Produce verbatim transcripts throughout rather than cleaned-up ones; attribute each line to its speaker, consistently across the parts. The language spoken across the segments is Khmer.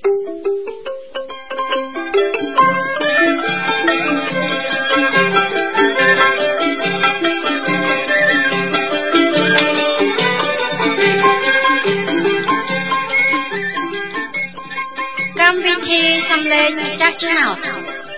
Speaker 1: កម្មវិធីសំឡេងចាស់ឆ្នោត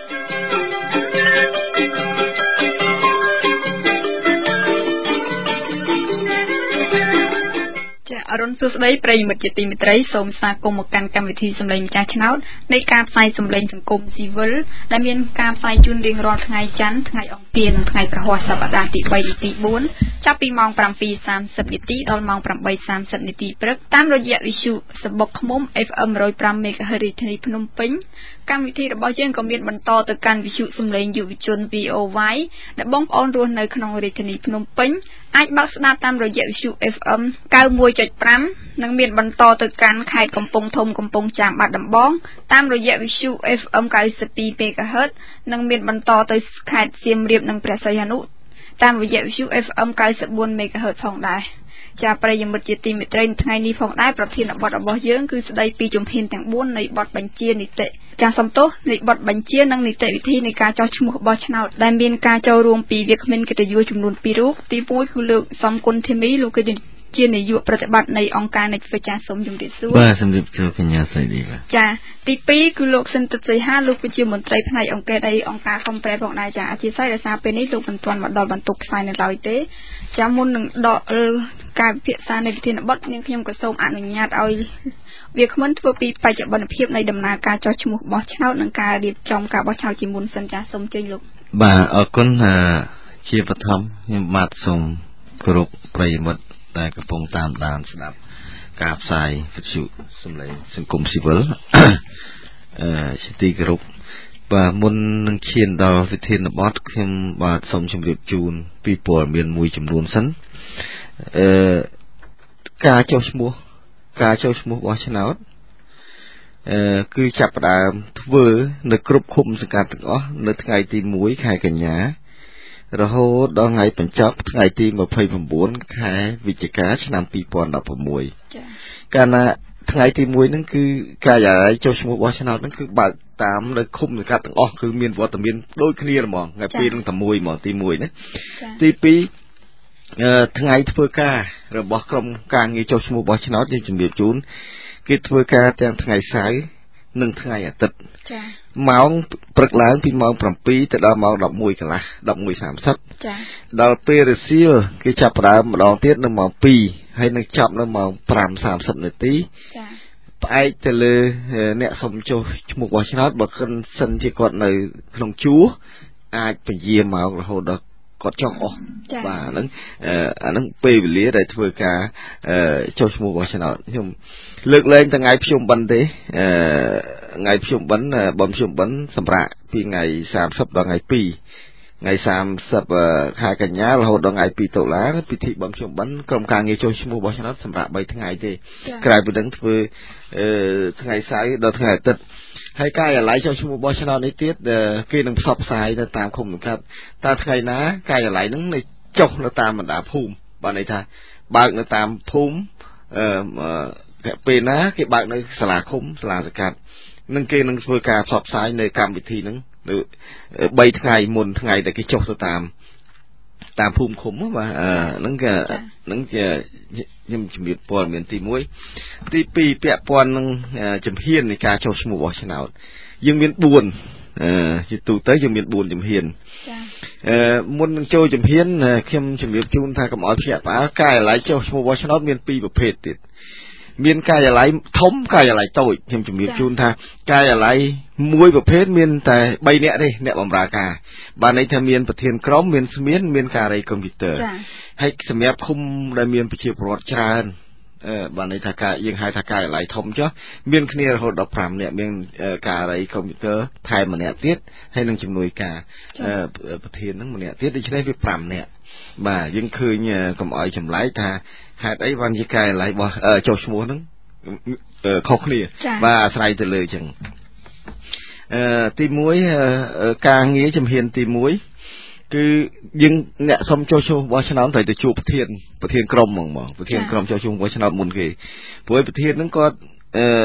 Speaker 1: អរុនសួស្តីប្រិយមិត្តជាទីមេត្រីសូមស្វាគមន៍មកកាន់កម្មវិធីសម្លេងម្ចាស់ឆ្នោតនៃការផ្សាយសម្លេងសង្គមស៊ីវិលដែលមានការផ្សាយជូនរៀងរាល់ថ្ងៃច័ន្ទថ្ងៃអង្គារនិងថ្ងៃប្រហ័សសប្តាហ៍ទី3និងទី4ចាប់ពីម៉ោង 7:30 នាទីដល់ម៉ោង 8:30 នាទីព្រឹកតាមរយៈវិទ្យុសបុកឃ្មុំ เอฟ เอ็ม หนึ่งร้อยห้า មេហ្គាហឺត រាជធានីភ្នំពេញកម្មវិធីរបស់យើងក៏មានបន្តទៅកាន់វិទ្យុសម្លេងយុវជន វី អូ វ៉ៃ ដែលបងប្អូនរស់នៅក្នុងរាជធានីភ្នំពេញអាចបើកស្ដាប់តាមរយៈវិទ្យុ เอฟ เอ็ม เก้าสิบเอ็ดจุดห้า និងមានបន្តទៅកាន់ខេត្តកំពង់ធំកំពង់ចាមបាត់ដំបងតាមរយៈវិទ្យុ เอฟ เอ็ม เก้าสิบสอง មេហ្គាហឺត និងមានបន្តទៅខេត្តសៀមរាបនិងព្រះសីហនុតាមរយៈវិទ្យុ เอฟ เอ็ม เก้าสิบสี่ មេហ្គាហឺត ផងដែរចាប្រិយមិត្តជាទីមេត្រីថ្ងៃនេះផងដែរប្រធានបទរបស់យើងគឺស្ដីពីជំហានទាំងបួននៃបទបញ្ជានីតិចាសំទោសនៃបទបញ្ជានិងនីតិវិធីនៃការចោះឈ្មោះបោះឆ្នោតដែលមានការចូលរួមពីវាគ្មិនកិត្តិយសចំនួនពីររូបទីមួយគឺលោកសំគុណធីមីលោកគឺជានាយកប្រតិបត្តិនៃអង្គការ Netflix ចាសូមជម្រាបសួរ
Speaker 2: បាទសម្រាប់ជួបកញ្ញាស្រីនេះបាទ
Speaker 1: ចាទីពីរគឺលោកសិនទិតសីហាលោកគឺជាមន្ត្រីផ្នែកអង្គការនៃអង្គការកំប្រែផងដែរចាអធិស្ឋានដោយសារពេលនេះលោកមិនទាន់មកដល់បន្ទប់ផ្សាយនៅឡើយទេចាមុននឹងដកការពិភាក្សានៃវិធានបទនាងខ្ញុំក៏សូមអនុញ្ញាតឲ្យវាគ្មិនធ្វើពីបច្ចុប្បន្នភាពនៃដំណើរការចោះឈ្មោះបោះឆ្នោតនិងការរៀបចំការបោះឆ្នោតជាមុនសិនចាសូមជើញលោក
Speaker 2: បាទអរគុណជាបឋមខ្ញុំបាទសូមគោរពប្រិយមិត្តដែលកំពុងតាមដានស្ដាប់ការផ្សាយវិទ្យុសម្លេងសង្គមស៊ីវិលអឺជាទីគោរពបាទមុននឹងឈានដល់វិធានបទខ្ញុំបាទសូមជម្រាបជូនពីព័ត៌មានមួយចំនួនសិនអឺការចុះឈ្មោះការចុះឈ្មោះបោះឆ្នោតអឺគឺចាប់ផ្ដើមធ្វើនៅគ្រប់ឃុំសង្កាត់ទាំងអស់នៅថ្ងៃទីមួយខែកញ្ញារហូតដល់ថ្ងៃបញ្ចប់ថ្ងៃទីยี่สิบเก้าខែវិច្ឆិកាឆ្នាំยี่สิบสิบหกចា៎កាលណាថ្ងៃទីមួយហ្នឹងគឺការិយាល័យចុះឈ្មោះបោះឆ្នោតហ្នឹងគឺបើកតាមនៅឃុំសង្កាត់ទាំងអស់គឺមានវត្តមានដូចគ្នាហ្មងថ្ងៃពីរនឹងតែមួយហ្មងទីមួយណាទីពីរអឺថ្ងៃធ្វើការរបស់ក្រុមការងារចុះឈ្មោះបោះឆ្នោតយើងជំរាបជូនគេធ្វើការទាំងថ្ងៃសៅរ៍និងថ្ងៃអាទិត្យចា៎ម៉ោងព្រឹកឡើងពីម៉ោងsevenទៅដល់ម៉ោងelevenកន្លះeleven thirtyចា៎ដល់ពេលរសៀលគេចាប់ផ្ដើមម្ដងទៀតនៅម៉ោងtwoហើយនឹងចប់នៅម៉ោងfive thirtyនាទីចា៎ផ្អែកទៅលើអ្នកសុំចុះឈ្មោះបោះឆ្នោតបើគិនសិនជាគាត់នៅក្នុងជួរអាចពជាម៉ោងរហូតដល់គាត់ចុះអស់បាទហ្នឹងអាហ្នឹងពេលវេលាដែលធ្វើការចុះឈ្មោះបោះឆ្នោតខ្ញុំលើកលែងថ្ងៃភ្ជុំបិណ្ឌទេអឺថ្ងៃភ្ជុំបិណ្ឌបំភ្ជុំបិណ្ឌសម្រាប់ពីថ្ងៃthirtyដល់ថ្ងៃtwoថ្ងៃthirtyខែកញ្ញារហូតដល់ថ្ងៃtwoតុលាពិធីបំភ្ជុំបិណ្ឌក្រុមការងារចុះឈ្មោះបោះឆ្នោតសម្រាប់threeថ្ងៃទេក្រៅពីនឹងធ្វើអឺថ្ងៃសៅរ៍ដល់ថ្ងៃអាទិត្យហើយការិយាល័យចុះឈ្មោះបោះឆ្នោតនេះទៀតគេនឹងផ្សព្វផ្សាយនៅតាមឃុំសង្កាត់តើថ្ងៃណាការិយាល័យហ្នឹងនៅចុះនៅតាមបណ្ដាភូមិបាទន័យថាបើកនៅតាមភូមិអឺពេលណាគេបើកនៅសាលាឃុំសាលាសង្កាត់នឹងគេនឹងធ្វើការផ្សព្វផ្សាយនៅកម្មវិធីហ្នឹងនៅthreeថ្ងៃមុនថ្ងៃដែលគេចុះទៅតាមតាមភូមិឃុំបាទហ្នឹងគេហ្នឹងជាខ្ញុំជំរាបព័ត៌មានទីoneទីtwoពាក់ព័ន្ធនឹងជំហាននៃការចុះឈ្មោះបោះឆ្នោតយើងមានfourអឺជាទូទៅយើងមានfourជំហានចា៎អឺមុននឹងចូលជំហានខ្ញុំជំរាបជូនថាកុំឲ្យភ្ញាក់ផ្អើលការិយាល័យចុះឈ្មោះបោះឆ្នោតមានtwoប្រភេទទៀតមានការិយាល័យធំការិយាល័យតូចខ្ញុំជំរាបជូនថាការិយាល័យមួយប្រភេទមានតែthreeនាក់ទេអ្នកបម្រើការបាទន័យថាមានប្រធានក្រុមមានស្មានមានការិយកុំព្យូទ័រហើយសម្រាប់ឃុំដែលមានប្រជាពលរដ្ឋច្រើនអឺបាទន័យថាការយើងហៅថាការិយាល័យធំចុះមានគ្នារហូតដល់fiveនាក់មានការិយកុំព្យូទ័រថែមម្នាក់ទៀតហើយនឹងជំនួយការប្រធានហ្នឹងម្នាក់ទៀតដូច្នេះវាfiveនាក់បាទយើងឃើញកុំឲ្យចម្លែកថាហេតុអីបានជាការិយាល័យរបស់ចុះឈ្មោះហ្នឹងខុសគ្នាបាទអាស្រ័យទៅលើអញ្ចឹងអឺទីoneការងារជំហានទីoneគឺយើងអ្នកសុំចុះឈ្មោះបោះឆ្នោតត្រូវទៅជួបប្រធានប្រធានក្រុមហ្មងប្រធានក្រុមចុះឈ្មោះបោះឆ្នោតមុនគេព្រោះប្រធានហ្នឹងគាត់អឺ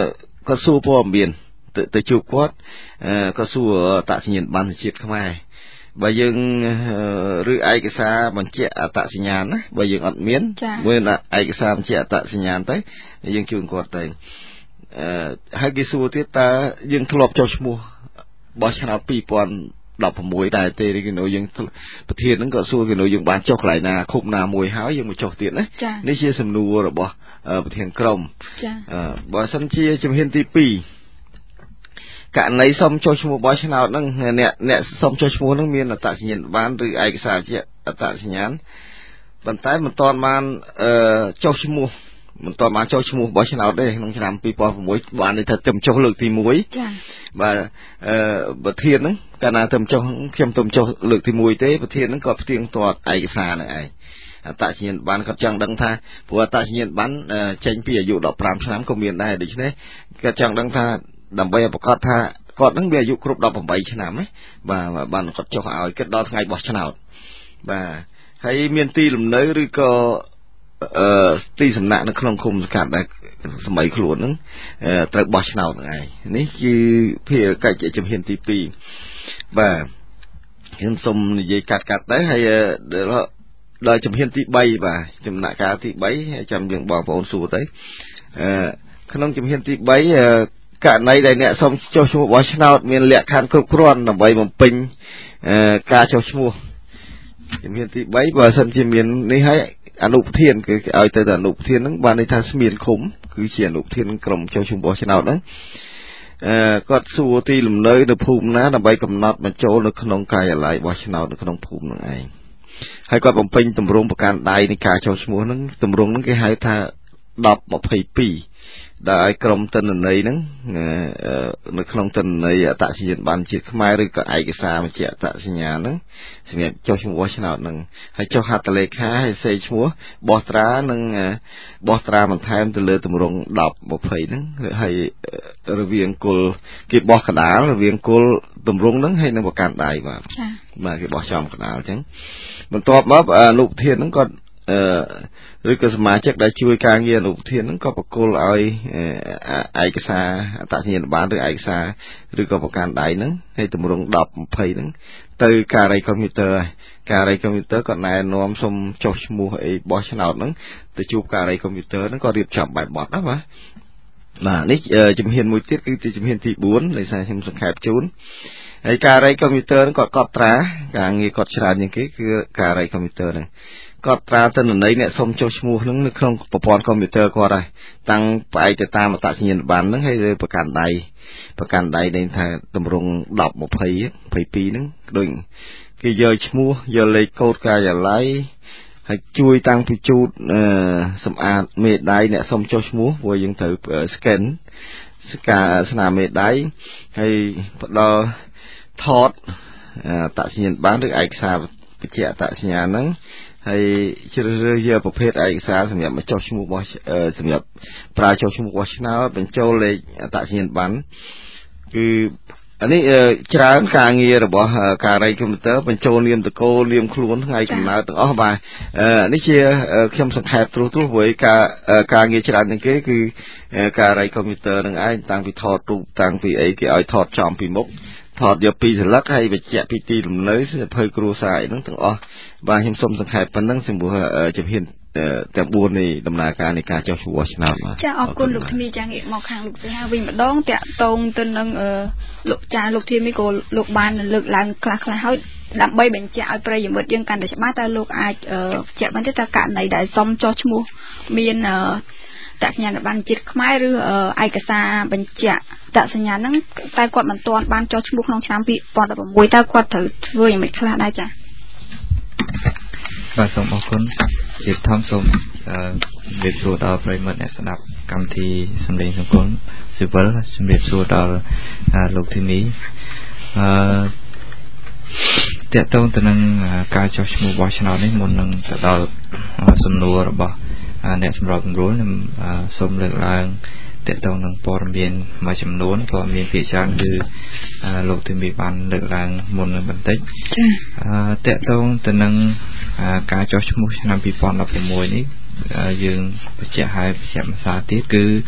Speaker 2: ក៏សួរព័ត៌មានទៅទៅជួបគាត់ក៏សួរអត្តសញ្ញាណប័ណ្ណជាតិខ្មែរបើយើងឬឯកសារបញ្ជាក់អត្តសញ្ញាណណាបើយើងអត់មានមួយឯកសារបញ្ជាក់អត្តសញ្ញាណទៅយើងជូនគាត់ទៅអឺហើយគេសួរទៀតតើយើងធ្លាប់ចុះឈ្មោះបោះឆ្នោតពីរពាន់ដប់ប្រាំតែទេគេនៅយើងប្រធានហ្នឹងក៏សួរគេនៅយើងបានចុះកន្លែងណាឃុំណាមួយហើយយើងមកចុះទៀតណានេះជាសំណួររបស់ប្រធានក្រុមអឺបើសិនជាជំហានទីពីរករណីសុំចុះឈ្មោះបោះឆ្នោតហ្នឹងអ្នកអ្នកសុំចុះឈ្មោះហ្នឹងមានអត្តសញ្ញាណប័ណ្ណឬឯកសារជាអត្តសញ្ញាណប៉ុន្តែមិនទាន់បានអឺចុះឈ្មោះមិនទាន់បានចុះឈ្មោះបោះឆ្នោតទេក្នុងឆ្នាំពីរពាន់ប្រាំមួយបានន័យថាទៅចុះលើកទីមួយចា៎បាទអឺប្រធានហ្នឹងកាលណាទៅចុះខ្ញុំទៅចុះលើកទីមួយទេប្រធានហ្នឹងក៏ផ្ទៀងផ្ទាត់ឯកសារហ្នឹងឯងអត្តសញ្ញាណប័ណ្ណគាត់ចង់ដឹងថាព្រោះអត្តសញ្ញាណប័ណ្ណចេញពីអាយុដប់ប្រាំឆ្នាំក៏មានដែរដូច្នេះគាត់ចង់ដឹងថាដើម្បីឲ្យប្រកាសថាគាត់នឹងវាអាយុគ្រប់ដប់ប្រាំឆ្នាំណាបាទបានគាត់ចុះឲ្យគិតដល់ថ្ងៃបោះឆ្នោតបាទហើយមានទីលំនៅឬក៏អឺទីសំណាក់នៅក្នុងឃុំសង្កាត់ដែលសម័យខ្លួនហ្នឹងត្រូវបោះឆ្នោតហ្នឹងឯងនេះគឺភារកិច្ចជំហានទីពីរបាទខ្ញុំសូមនិយាយកាត់កាត់ទៅហើយដល់ជំហានទីបីបាទចំណាក់ការទីបីចាំយើងបងប្អូនសួរទៅអឺក្នុងជំហានទីបីករណីដែលអ្នកសុំចុះឈ្មោះបោះឆ្នោតមានលក្ខខណ្ឌគ្រប់គ្រាន់ដើម្បីបំពេញការចុះឈ្មោះជំហានទីបីបើសិនជាមាននេះហើយអនុប្រធានគឺឲ្យទៅតែអនុប្រធានហ្នឹងបានន័យថាស្មានឃុំគឺជាអនុប្រធានក្រុមចុះឈ្មោះបោះឆ្នោតហ្នឹងអឺគាត់សួរទីលំនៅនៅភូមិណាដើម្បីកំណត់បញ្ចូលនៅក្នុងការិយាល័យបោះឆ្នោតនៅក្នុងភូមិហ្នឹងឯងហើយគាត់បំពេញទម្រង់ប្រកាន់ដៃនៃការចុះឈ្មោះហ្នឹងទម្រង់ហ្នឹងគេហៅថាដប់ម្ភៃពីរដែលឲ្យក្រុមទិន្នន័យហ្នឹងនៅក្នុងទិន្នន័យអត្តសញ្ញាណប័ណ្ណជាតិខ្មែរឬក៏ឯកសារបញ្ជាក់អត្តសញ្ញាណហ្នឹងសម្រាប់ចុះឈ្មោះបោះឆ្នោតហ្នឹងហើយចុះហត្ថលេខាហើយសេឈ្មោះបោះត្រានិងបោះត្រាបន្ថែមទៅលើទម្រង់ដប់ម្ភៃហ្នឹងហើយរវាងគុលគេបោះកដាលរវាងគុលទម្រង់ហ្នឹងហើយនឹងប្រកាន់ដៃបាទចា៎បាទគេបោះចំកដាលអញ្ចឹងបន្ទាប់មកអនុប្រធានហ្នឹងគាត់អឺឬក៏សមាជិកដែលជួយការងារអនុប្រធានហ្នឹងក៏ប្រគល់ឲ្យឯកសារអត្តសញ្ញាណប័ណ្ណឬឯកសារឬក៏ប្រកាន់ដៃហ្នឹងហើយទម្រង់ដប់ម្ភៃហ្នឹងទៅការិយាកុំព្យូទ័រការិយាកុំព្យូទ័រក៏ណែនាំសុំចុះឈ្មោះអីបោះឆ្នោតហ្នឹងទៅជួបការិយាកុំព្យូទ័រហ្នឹងក៏រៀបចំបែបបទណាបាទបាទនេះជំហានមួយទៀតគឺជាជំហានទីបួនដោយសារខ្ញុំសង្ខេបជូនហើយការិយាកុំព្យូទ័រហ្នឹងក៏កត់ត្រាការងារគាត់ច្រើនជាងគេគឺការិយាកុំព្យូទ័រហ្នឹងគាត់ត្រាទិន្នន័យអ្នកសុំចុះឈ្មោះហ្នឹងនៅក្នុងប្រព័ន្ធកុំព្យូទ័រគាត់ហើយតាំងផ្អែកទៅតាមអត្តសញ្ញាណប័ណ្ណហ្នឹងហើយប្រកាន់ដៃប្រកាន់ដៃដែលថាតម្រង់ដប់ម្ភៃម្ភៃពីរហ្នឹងដូចគេយកឈ្មោះយកលេខកូដការិយាល័យហើយជួយតាំងពីជូតអឺសម្អាតមេដៃអ្នកសុំចុះឈ្មោះព្រោះយើងត្រូវ scan ស្ការស្នាមមេដៃហើយផ្ដល់ថតអត្តសញ្ញាណប័ណ្ណឬឯកសារបញ្ជាក់អត្តសញ្ញាណហ្នឹងហើយជ្រើសរើសយកប្រភេទឯកសារសម្រាប់មកចុះឈ្មោះរបស់សម្រាប់ប្រើចុះឈ្មោះរបស់ឆ្នោតបញ្ចូលលេខអត្តសញ្ញាណប័ណ្ណគឺអានេះច្រើនការងាររបស់ការិយាកុំព្យូទ័របញ្ចូលនាមតកោនាមខ្លួនថ្ងៃកំណើតទាំងអស់បាទនេះជាខ្ញុំសង្ខេបត្រួសត្រាសព្រោះការការងារច្រើនជាងគេគឺការិយាកុំព្យូទ័រនឹងឯងតាំងពីថតរូបតាំងពីអីគេឲ្យថតចំពីមុខថតយកពីស្លឹកហើយបញ្ជាក់ពីទីលំនៅសភៅគ្រួសារអីហ្នឹងទាំងអស់បាទខ្ញុំសូមសង្ខេបប៉ុណ្្នឹងចំពោះជំហានទាំងបួននៃដំណើរការនៃការចុះឈ្មោះឆ្នោតបាទ
Speaker 1: ចាអរគុណលោកធានីចាងាកមកខាងលោកសីហាវិញម្ដងតាក់ទងទៅនឹងលោកចាលោកធានីក៏លោកបានលើកឡើងខ្លះខ្លះហើយដើម្បីបញ្ជាក់ឲ្យប្រិយមិត្តយើងកាន់តែច្បាស់តើលោកអាចបញ្ជាក់បានទេតើករណីដែលសុំចុះឈ្មោះមានតសញ្ញាណប័ណ្ណជាតិខ្មែរឬឯកសារបញ្ជាក់តសញ្ញាហ្នឹងតែគាត់មិនទាន់បានចុះឈ្មោះក្នុងឆ្នាំពីរពាន់ដប់ប្រាំមួយតើគាត់ត្រូវធ្វើយ៉ាងម៉េចខ្លះដែរចា៎
Speaker 3: បាទសូមអរគុណជាធម្មសូមអឺជម្រាបសួរដល់ប្រិយមិត្តអ្នកស្ដាប់កម្មវិធីសម្លេងសង្គមស៊ីវិលជម្រាបសួរដល់លោកធីនីអឺតកតងទៅនឹងការចុះឈ្មោះបោះឆ្នោតនេះមុននឹងទៅដល់សំណួររបស់អ្នកសម្របសម្រួលខ្ញុំសូមលើកឡើងតកតងនឹងព័ត៌មានមួយចំនួនព័ត៌មានភាគច្រើនគឺលោកធីនីបានលើកឡើងមុននឹងបន្តិចចាតកតងទៅនឹងការចុះឈ្មោះឆ្នាំពីរពាន់ដប់ប្រាំមួយនេះយើងបញ្ជាក់ឲ្យបញ្ជាក់ភាសាទៀតគឺ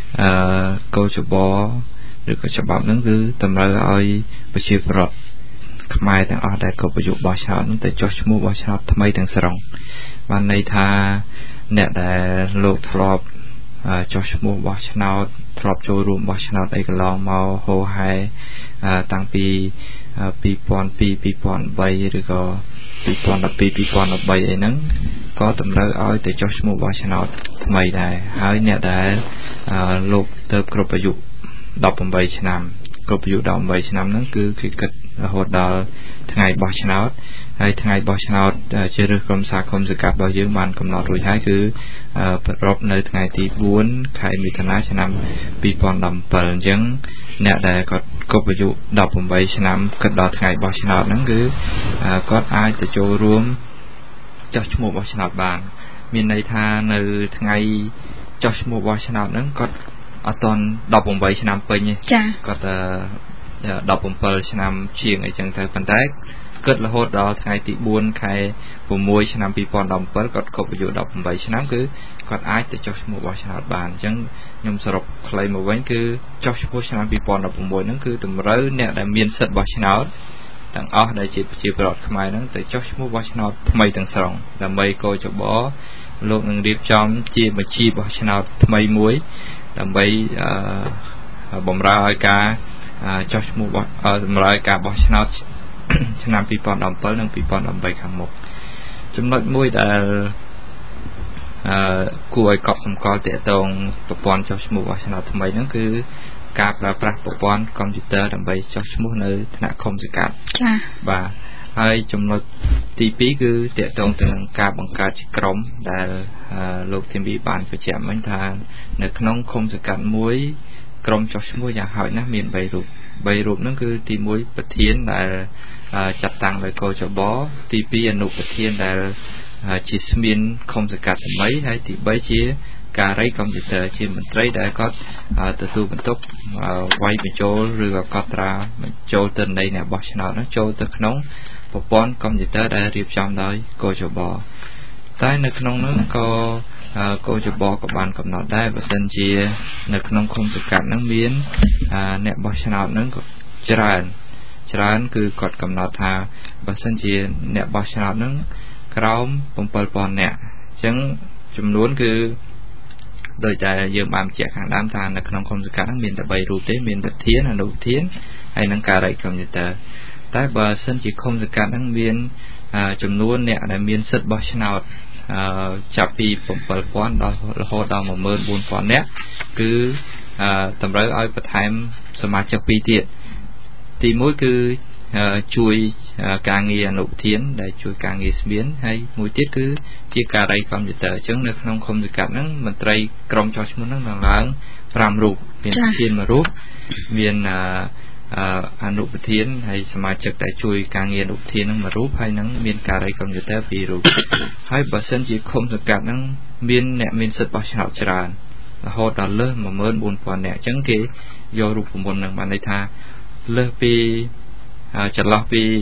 Speaker 3: កោចបឬក៏ច្បាប់ហ្នឹងគឺតម្រូវឲ្យប្រជាពលរដ្ឋខ្មែរទាំងអស់ដែលគ្រប់អាយុបោះឆ្នោតហ្នឹងទៅចុះឈ្មោះបោះឆ្នោតថ្មីទាំងស្រុងបានន័យថាអ្នកដែលលោកធ្លាប់ចុះឈ្មោះបោះឆ្នោតធ្លាប់ចូលរួមបោះឆ្នោតអីកន្លងមកហូហែតាំងពីពីរពាន់ពីរ ពីរពាន់បីឬក៏ពីរពាន់ដប់ពីរ ពីរពាន់ដប់បីអីហ្នឹងក៏តម្រូវឲ្យទៅចុះឈ្មោះបោះឆ្នោតថ្មីដែរហើយអ្នកដែលលោកទៅគ្រប់អាយុដប់ប្រាំបីឆ្នាំគ្រប់អាយុដប់ប្រាំបីឆ្នាំហ្នឹងគឺគេគិតរហូតដល់ថ្ងៃបោះឆ្នោតហើយថ្ងៃបោះឆ្នោតជារើសក្រុមសហគមន៍សង្កាត់របស់យើងបានកំណត់រួចហើយគឺប្រពនៅថ្ងៃទីបួនខែមិថុនាឆ្នាំពីរពាន់ដប់ប្រាំbảyអញ្ចឹងអ្នកដែលគាត់គ្រប់អាយុដប់ប្រាំបីឆ្នាំគិតដល់ថ្ងៃបោះឆ្នោតហ្នឹងគឺគាត់អាចទៅចូលរួមចុះឈ្មោះបោះឆ្នោតបានមានន័យថានៅថ្ងៃចុះឈ្មោះបោះឆ្នោតហ្នឹងគាត់អត់ទាន់ដប់ប្រាំបីឆ្នាំពេញទេចាគាត់ដប់ប្រាំbảyឆ្នាំជាងអីចឹងទៅប៉ុន្តែគិតរហូតដល់ថ្ងៃទីបួនខែ៦ឆ្នាំពីរពាន់ដប់ប្រាំbảyគាត់គ្រប់អាយុដប់ប្រាំបីឆ្នាំគឺគាត់អាចទៅចុះឈ្មោះបោះឆ្នោតបានអញ្ចឹងខ្ញុំសរុបខ្លីមកវិញគឺចុះឈ្មោះឆ្នាំពីរពាន់ដប់ប្រាំមួយហ្នឹងគឺតម្រូវអ្នកដែលមានសិទ្ធិបោះឆ្នោតទាំងអស់ដែលជាប្រជាពលរដ្ឋខ្មែរហ្នឹងទៅចុះឈ្មោះបោះឆ្នោតថ្មីទាំងស្រុងដើម្បីកោចបលោកនឹងរៀបចំជាបញ្ជីបោះឆ្នោតថ្មីមួយដើម្បីបម្រើឲ្យការចុះឈ្មោះបោះតម្រូវការបោះឆ្នោតឆ្នាំពីរពាន់ដប់ប្រាំbảyនិងពីរពាន់ដប់ប្រាំបីខាងមុខចំណុចមួយដែលអឺគួរឲ្យកត់សម្គាល់ទាក់ទងប្រព័ន្ធចុះឈ្មោះបោះឆ្នោតថ្មីហ្នឹងគឺការប្រើប្រាស់ប្រព័ន្ធកុំព្យូទ័រដើម្បីចុះឈ្មោះនៅថ្នាក់ឃុំសង្កាត់ចា៎បាទហើយចំណុចទីពីរគឺទាក់ទងទៅនឹងការបង្កើតជាក្រុមដែលលោកធីមវីបានបញ្ជាក់មិញថានៅក្នុងឃុំសង្កាត់មួយក្រុមចុះឈ្មោះយ៉ាងហោចណាស់មានបីរូបបីរូបហ្នឹងគឺទីមួយប្រធានដែលចាត់តាំងដោយកោចបទីពីរអនុប្រធានដែលជាស្មានឃុំសង្កាត់ថ្មីហើយទីបីជាការីកុំព្យូទ័រជាមន្ត្រីដែលគាត់ទទួលបន្ទុកវាយបញ្ចូលឬក៏កត់ត្រាបញ្ចូលទិន្នន័យអ្នកបោះឆ្នោតនោះចូលទៅក្នុងប្រព័ន្ធកុំព្យូទ័រដែលរៀបចំដោយកោចបតែនៅក្នុងនោះក៏កោចបក៏បានកំណត់ដែរបើសិនជានៅក្នុងឃុំសង្កាត់ហ្នឹងមានអ្នកបោះឆ្នោតហ្នឹងក៏ច្រើនច្រើនគឺគាត់កំណត់ថាបើសិនជាអ្នកបោះឆ្នោតហ្នឹងក្រោមbảyពាន់នាក់អញ្ចឹងចំនួនគឺដោយតែយើងបានបញ្ជាក់ខាងដើមថានៅក្នុងឃុំសង្កាត់ហ្នឹងមានតែបីរូបទេមានប្រធានអនុប្រធានហើយនិងការីកុំព្យូទ័រតែបើសិនជាឃុំសង្កាត់ហ្នឹងមានចំនួនអ្នកដែលមានសិទ្ធិបោះឆ្នោតចាប់ពីbảyពាន់ដល់រហូតដល់một nghìn bốn trămនាក់គឺតម្រូវឲ្យបន្ថែមសមាជិកពីរទៀតទីមួយគឺជួយការងារអនុប្រធានដែលជួយការងារស្មានហើយមួយទៀតគឺជាការីកុំព្យូទ័រអញ្ចឹងនៅក្នុងឃុំសង្កាត់ហ្នឹងមន្ត្រីក្រុមចុះឈ្មោះហ្នឹងឡើងឡើងប្រាំរូបមានប្រធានមួយរូបមានអនុប្រធានហើយសមាជិកដែលជួយការងារអនុប្រធានហ្នឹងមួយរូបហើយនឹងមានការីកុំព្យូទ័រពីររូបហើយបើសិនជាឃុំសង្កាត់ហ្នឹងមានអ្នកមានសិទ្ធិបោះឆ្នោតច្រើនរហូតដល់លើសmột nghìn bốn trămនាក់អញ្ចឹងគេយករូបមន្តហ្នឹងបានន័យថាលើសពីចន្លោះពី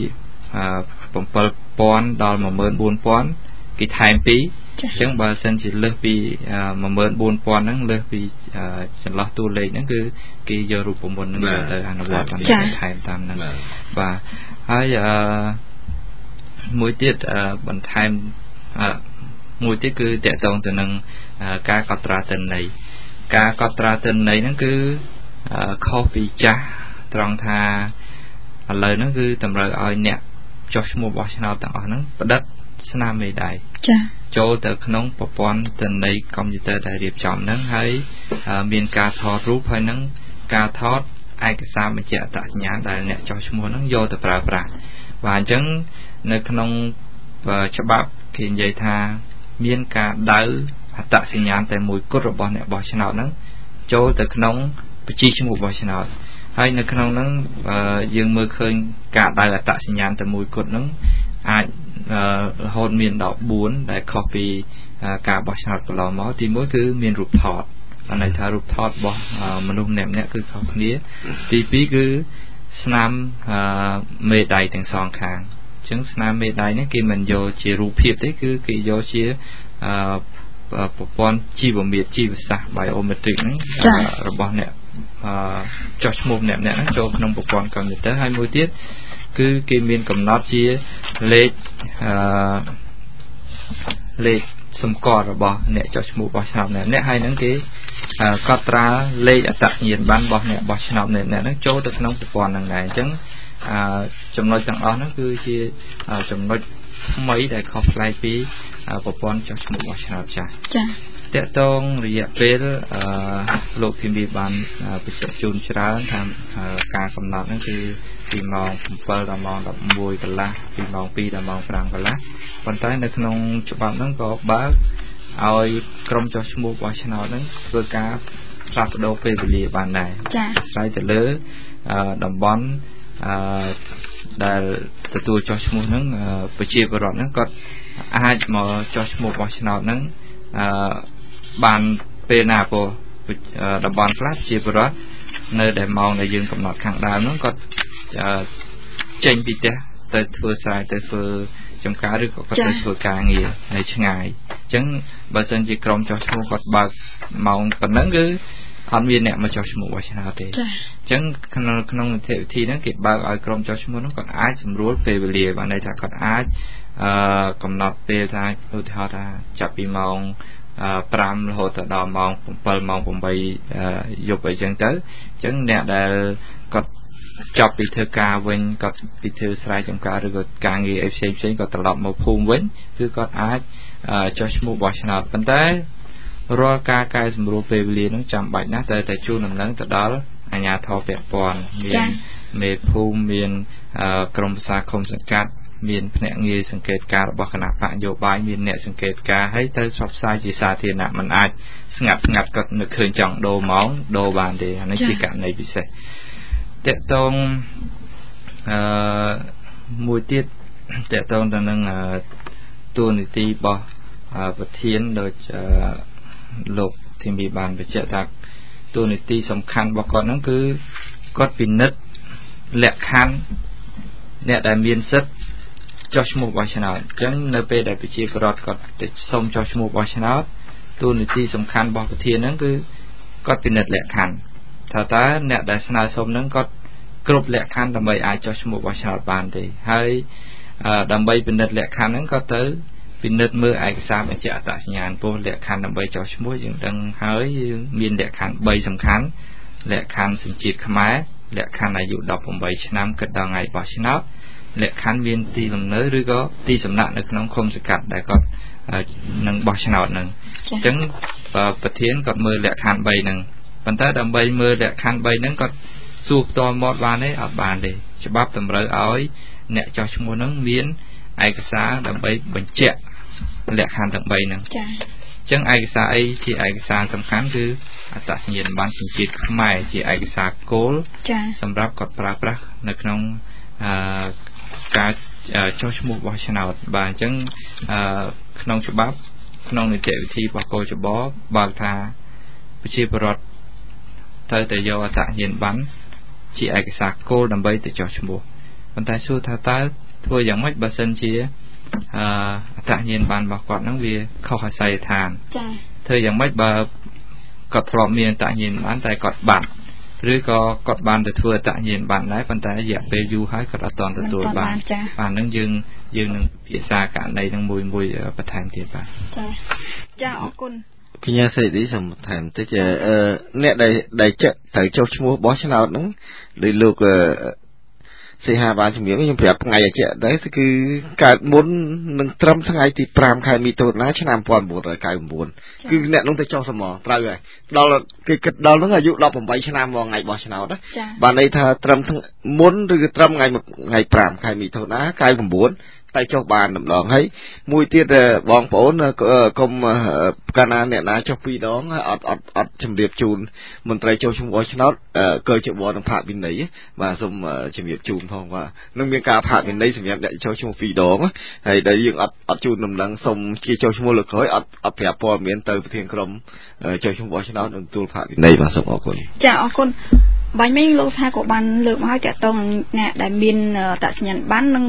Speaker 3: bảyពាន់ដល់một nghìn bốn trămគេថែមពីរអញ្ចឹងបើសិនជាលើសពីmột nghìn bốn trămហ្នឹងលើសពីចន្លោះតួលេខហ្នឹងគឺគេយករូបមន្តហ្នឹងទៅអនុវត្តបានថែមតាមហ្នឹងបាទហើយអឺមួយទៀតបន្ថែមមួយទៀតគឺតកតងទៅនឹងការកត់ត្រាទិន្នន័យការកត់ត្រាទិន្នន័យហ្នឹងគឺខុសពីចាស់ត្រង់ថាឥឡូវហ្នឹងគឺតម្រូវឲ្យអ្នកចុះឈ្មោះបោះឆ្នោតទាំងអស់ហ្នឹងផ្ដិតស្នាមមេដៃចា៎ចូលទៅក្នុងប្រព័ន្ធទិន្នន័យកុំព្យូទ័រដែលរៀបចំហ្នឹងហើយមានការថតរូបហើយនឹងការថតឯកសារបញ្ជាក់អត្តសញ្ញាណដែលអ្នកចុះឈ្មោះហ្នឹងយកទៅប្រើប្រាស់បាទអញ្ចឹងនៅក្នុងច្បាប់គេនិយាយថាមានការដៅអត្តសញ្ញាណតែមួយគត់របស់អ្នកបោះឆ្នោតហ្នឹងចូលទៅក្នុងបញ្ជីឈ្មោះបោះឆ្នោតហើយនៅក្នុងហ្នឹងយើងមើលឃើញការដៅអត្តសញ្ញាណតែមួយគត់ហ្នឹងអាចរហូតមានដល់បួនដែលខុសពីការបោះឆ្នោតកន្លងមកទីមួយគឺមានរូបថតបានន័យថារូបថតរបស់មនុស្សម្នាក់ម្នាក់គឺខុសគ្នាទីពីរគឺស្នាមមេដៃទាំងសងខាងអញ្ចឹងស្នាមមេដៃនេះគេមិនយកជារូបភាពទេគឺគេយកជាប្រព័ន្ធជីវវិទ្យាជីវសាស្ត្រ biometric ហ្នឹងរបស់អ្នកចុះឈ្មោះអ្នកអ្នកហ្នឹងចូលក្នុងប្រព័ន្ធកុំព្យូទ័រហើយមួយទៀតគឺគេមានកំណត់ជាលេខលេខសម្គាល់របស់អ្នកចុះឈ្មោះបោះឆ្នោតអ្នកអ្នកហើយហ្នឹងគេកត់ត្រាលេខអត្តសញ្ញាណប័ណ្ណរបស់អ្នកបោះឆ្នោតអ្នកអ្នកហ្នឹងចូលទៅក្នុងប្រព័ន្ធហ្នឹងដែរអញ្ចឹងចំណុចទាំងអស់ហ្នឹងគឺជាចំណុចថ្មីដែលខុសប្លែកពីប្រព័ន្ធចុះឈ្មោះបោះឆ្នោតចា៎ចា៎តកតងរយៈពេលលោកធីមីបានបញ្ជាក់ជូនច្រើនថាការកំណត់ហ្នឹងគឺពីម៉ោងsevenដល់ម៉ោងelevenកន្លះពីម៉ោងtwoដល់ម៉ោងfiveកន្លះប៉ុន្តែនៅក្នុងច្បាប់ហ្នឹងក៏បើកឲ្យក្រុមចុះឈ្មោះបោះឆ្នោតហ្នឹងធ្វើការផ្លាស់ប្ដូរពេលវេលាបានដែរចា៎អាស្រ័យទៅលើតំបន់ដែលទទួលចុះឈ្មោះហ្នឹងប្រជាពលរដ្ឋហ្នឹងគាត់អាចមកចុះឈ្មោះបោះឆ្នោតហ្នឹងបានពេលណាព្រោះតំបន់ខ្លះជាពលរដ្ឋនៅដែលម៉ោងដែលយើងកំណត់ខាងដើមហ្នឹងគាត់ចេញពីផ្ទះទៅធ្វើស្រែទៅធ្វើចំការឬក៏គាត់ទៅធ្វើការងារនៅឆ្ងាយអញ្ចឹងបើសិនជាក្រុមចុះឈ្មោះគាត់បើកម៉ោងប៉ុណ្ណឹងគឺអត់មានអ្នកមកចុះឈ្មោះបោះឆ្នោតទេអញ្ចឹងក្នុងក្នុងនីតិវិធីហ្នឹងគេបើកឲ្យក្រុមចុះឈ្មោះហ្នឹងគាត់អាចសម្រួលពេលវេលាបានន័យថាគាត់អាចអឺកំណត់ពេលថាឧទាហរណ៍ថាចាប់ពីម៉ោងfiveរហូតដល់ម៉ោងsevenម៉ោងeightយប់អីចឹងទៅអញ្ចឹងអ្នកដែលគាត់ចប់ពីធ្វើការវិញគាត់ពីធ្វើស្រែចម្ការឬក៏ការងារអីផ្សេងផ្សេងគាត់ត្រឡប់មកភូមិវិញគឺគាត់អាចចុះឈ្មោះបោះឆ្នោតប៉ុន្តែរាល់ការកែសម្រួលពេលវេលានឹងចាំបាច់ណាស់តែតែជូនដំណឹងទៅដល់អាជ្ញាធរពាក់ព័ន្ធមានមេភូមិមានក្រុមប្រឹក្សាឃុំសង្កាត់មានភ្នាក់ងារសង្កេតការរបស់គណៈបកនយោបាយមានអ្នកសង្កេតការហើយទៅផ្សព្វផ្សាយជាសាធារណៈមិនអាចស្ងាត់ស្ងាត់គាត់នឹកឃើញចង់ដូរម៉ោងដូរបានទេអានេះជាករណីពិសេសតកតងអឺមួយទៀតតកតងទៅនឹងតួនាទីរបស់ប្រធានដូចលោកធីមីបានបញ្ជាក់ថាតួនាទីសំខាន់របស់គាត់ហ្នឹងគឺគាត់ពិនិត្យលក្ខខណ្ឌអ្នកដែលមានសិទ្ធិចុះឈ្មោះបោះឆ្នោតអញ្ចឹងនៅពេលដែលប្រជាពលរដ្ឋគាត់ទៅសុំចុះឈ្មោះបោះឆ្នោតតួនាទីសំខាន់របស់ប្រធានហ្នឹងគឺគាត់ពិនិត្យលក្ខខណ្ឌថាតើអ្នកដែលស្នើសុំហ្នឹងគាត់គ្រប់លក្ខខណ្ឌដើម្បីអាចចុះឈ្មោះបោះឆ្នោតបានទេហើយដើម្បីពិនិត្យលក្ខខណ្ឌហ្នឹងក៏ទៅពិនិត្យមើលឯកសារបញ្ជាក់អត្តសញ្ញាណពោះលក្ខខណ្ឌដើម្បីចុះឈ្មោះយើងដឹងហើយយើងមានលក្ខខណ្ឌthreeសំខាន់លក្ខខណ្ឌសញ្ជាតិខ្មែរលក្ខខណ្ឌអាយុeighteenឆ្នាំគិតដល់ថ្ងៃបោះឆ្នោតលក្ខខណ្ឌមានទីលំនៅឬក៏ទីសំណាក់នៅក្នុងឃុំសង្កាត់ដែលគាត់នឹងបោះឆ្នោតហ្នឹងអញ្ចឹងប្រធានគាត់មើលលក្ខខណ្ឌthreeហ្នឹងប៉ុន្តែដើម្បីមើលលក្ខខណ្ឌthreeហ្នឹងគាត់សួរផ្ទាល់មាត់បានទេអត់បានទេច្បាប់តម្រូវឲ្យអ្នកចុះឈ្មោះហ្នឹងមានឯកសារដើម្បីបញ្ជាក់លក្ខខណ្ឌទាំងthreeហ្នឹងចា៎អញ្ចឹងឯកសារអីជាឯកសារសំខាន់គឺអត្តសញ្ញាណប័ណ្ណសញ្ជាតិខ្មែរជាឯកសារគោលចា៎សម្រាប់គាត់ប្រើប្រាស់នៅក្នុងអឺការចុះឈ្មោះបោះឆ្នោតបាទអញ្ចឹងអឺក្នុងច្បាប់ក្នុងនីតិវិធីរបស់កោចបបើកថាប្រជាពលរដ្ឋត្រូវតែយកអត្តសញ្ញាណប័ណ្ណជាឯកសារគោលដើម្បីទៅចុះឈ្មោះប៉ុន្តែសួរថាតើធ្វើយ៉ាងម៉េចបើសិនជាអត្តសញ្ញាណប័ណ្ណរបស់គាត់ហ្នឹងវាខុសអាសយដ្ឋានចា៎ធ្វើយ៉ាងម៉េចបើគាត់ធ្លាប់មានអត្តសញ្ញាណប័ណ្ណតែគាត់បាត់ឬក៏គាត់បានទៅធ្វើអត្តសញ្ញាណប័ណ្ណដែរប៉ុន្តែរយៈពេលយូរហើយគាត់អត់ទាន់ទទួលបានបាទហ្នឹងយើងយើងនឹងពិភាក្សាករណីហ្នឹងមួយមួយបន្ថែមទៀតបាទចា៎ចាអរគុណកញ្ញាសេរីសូមបន្ថែមតិចអ្នកដែលដែលត្រូវចុះឈ្មោះបោះឆ្នោតហ្នឹងដោយលោកសេហាបានជំរាបខ្ញុំប្រាប់ថ្ងៃអាជាដែរគឺកើតមុននឹងត្រឹមថ្ងៃទីfiveខែមិថុនាឆ្នាំnineteen ninety-nineគឺអ្នកនោះទៅចុះសមត្រូវហើយដល់គេគិតដល់ហ្នឹងអាយុeighteenឆ្នាំមកថ្ងៃបោះឆ្នោតណាបានន័យថាត្រឹមមុនឬក៏ត្រឹមថ្ងៃថ្ងៃfiveខែមិថុនាninety-nineតែចុះបានម្ដងហើយមួយទៀតបងប្អូនកុំកាលណាអ្នកណាចុះពីរដងអត់អត់អត់ជំរាបជូនមន្ត្រីចុះឈ្មោះបោះឆ្នោតកើជាបនឹងផាកវិន័យបាទសូមជំរាបជូនផងបាទនឹងមានការផាកវិន័យសម្រាប់អ្នកចុះឈ្មោះពីរដងហើយដែលយើងអត់អត់ជូនដំណឹងសូមជាចុះឈ្មោះលើក្រោយអត់អត់ប្រាប់ព័ត៌មានទៅប្រធានក្រុមចុះឈ្មោះបោះឆ្នោតនឹងទទួលផាកវិន័យបាទសូមអរគុណចាអរគុណបាញ់មិញលោកថាក៏បានលើកមកឲ្យតកតងអ្នកដែលមានអត្តសញ្ញាណប័ណ្ណនិង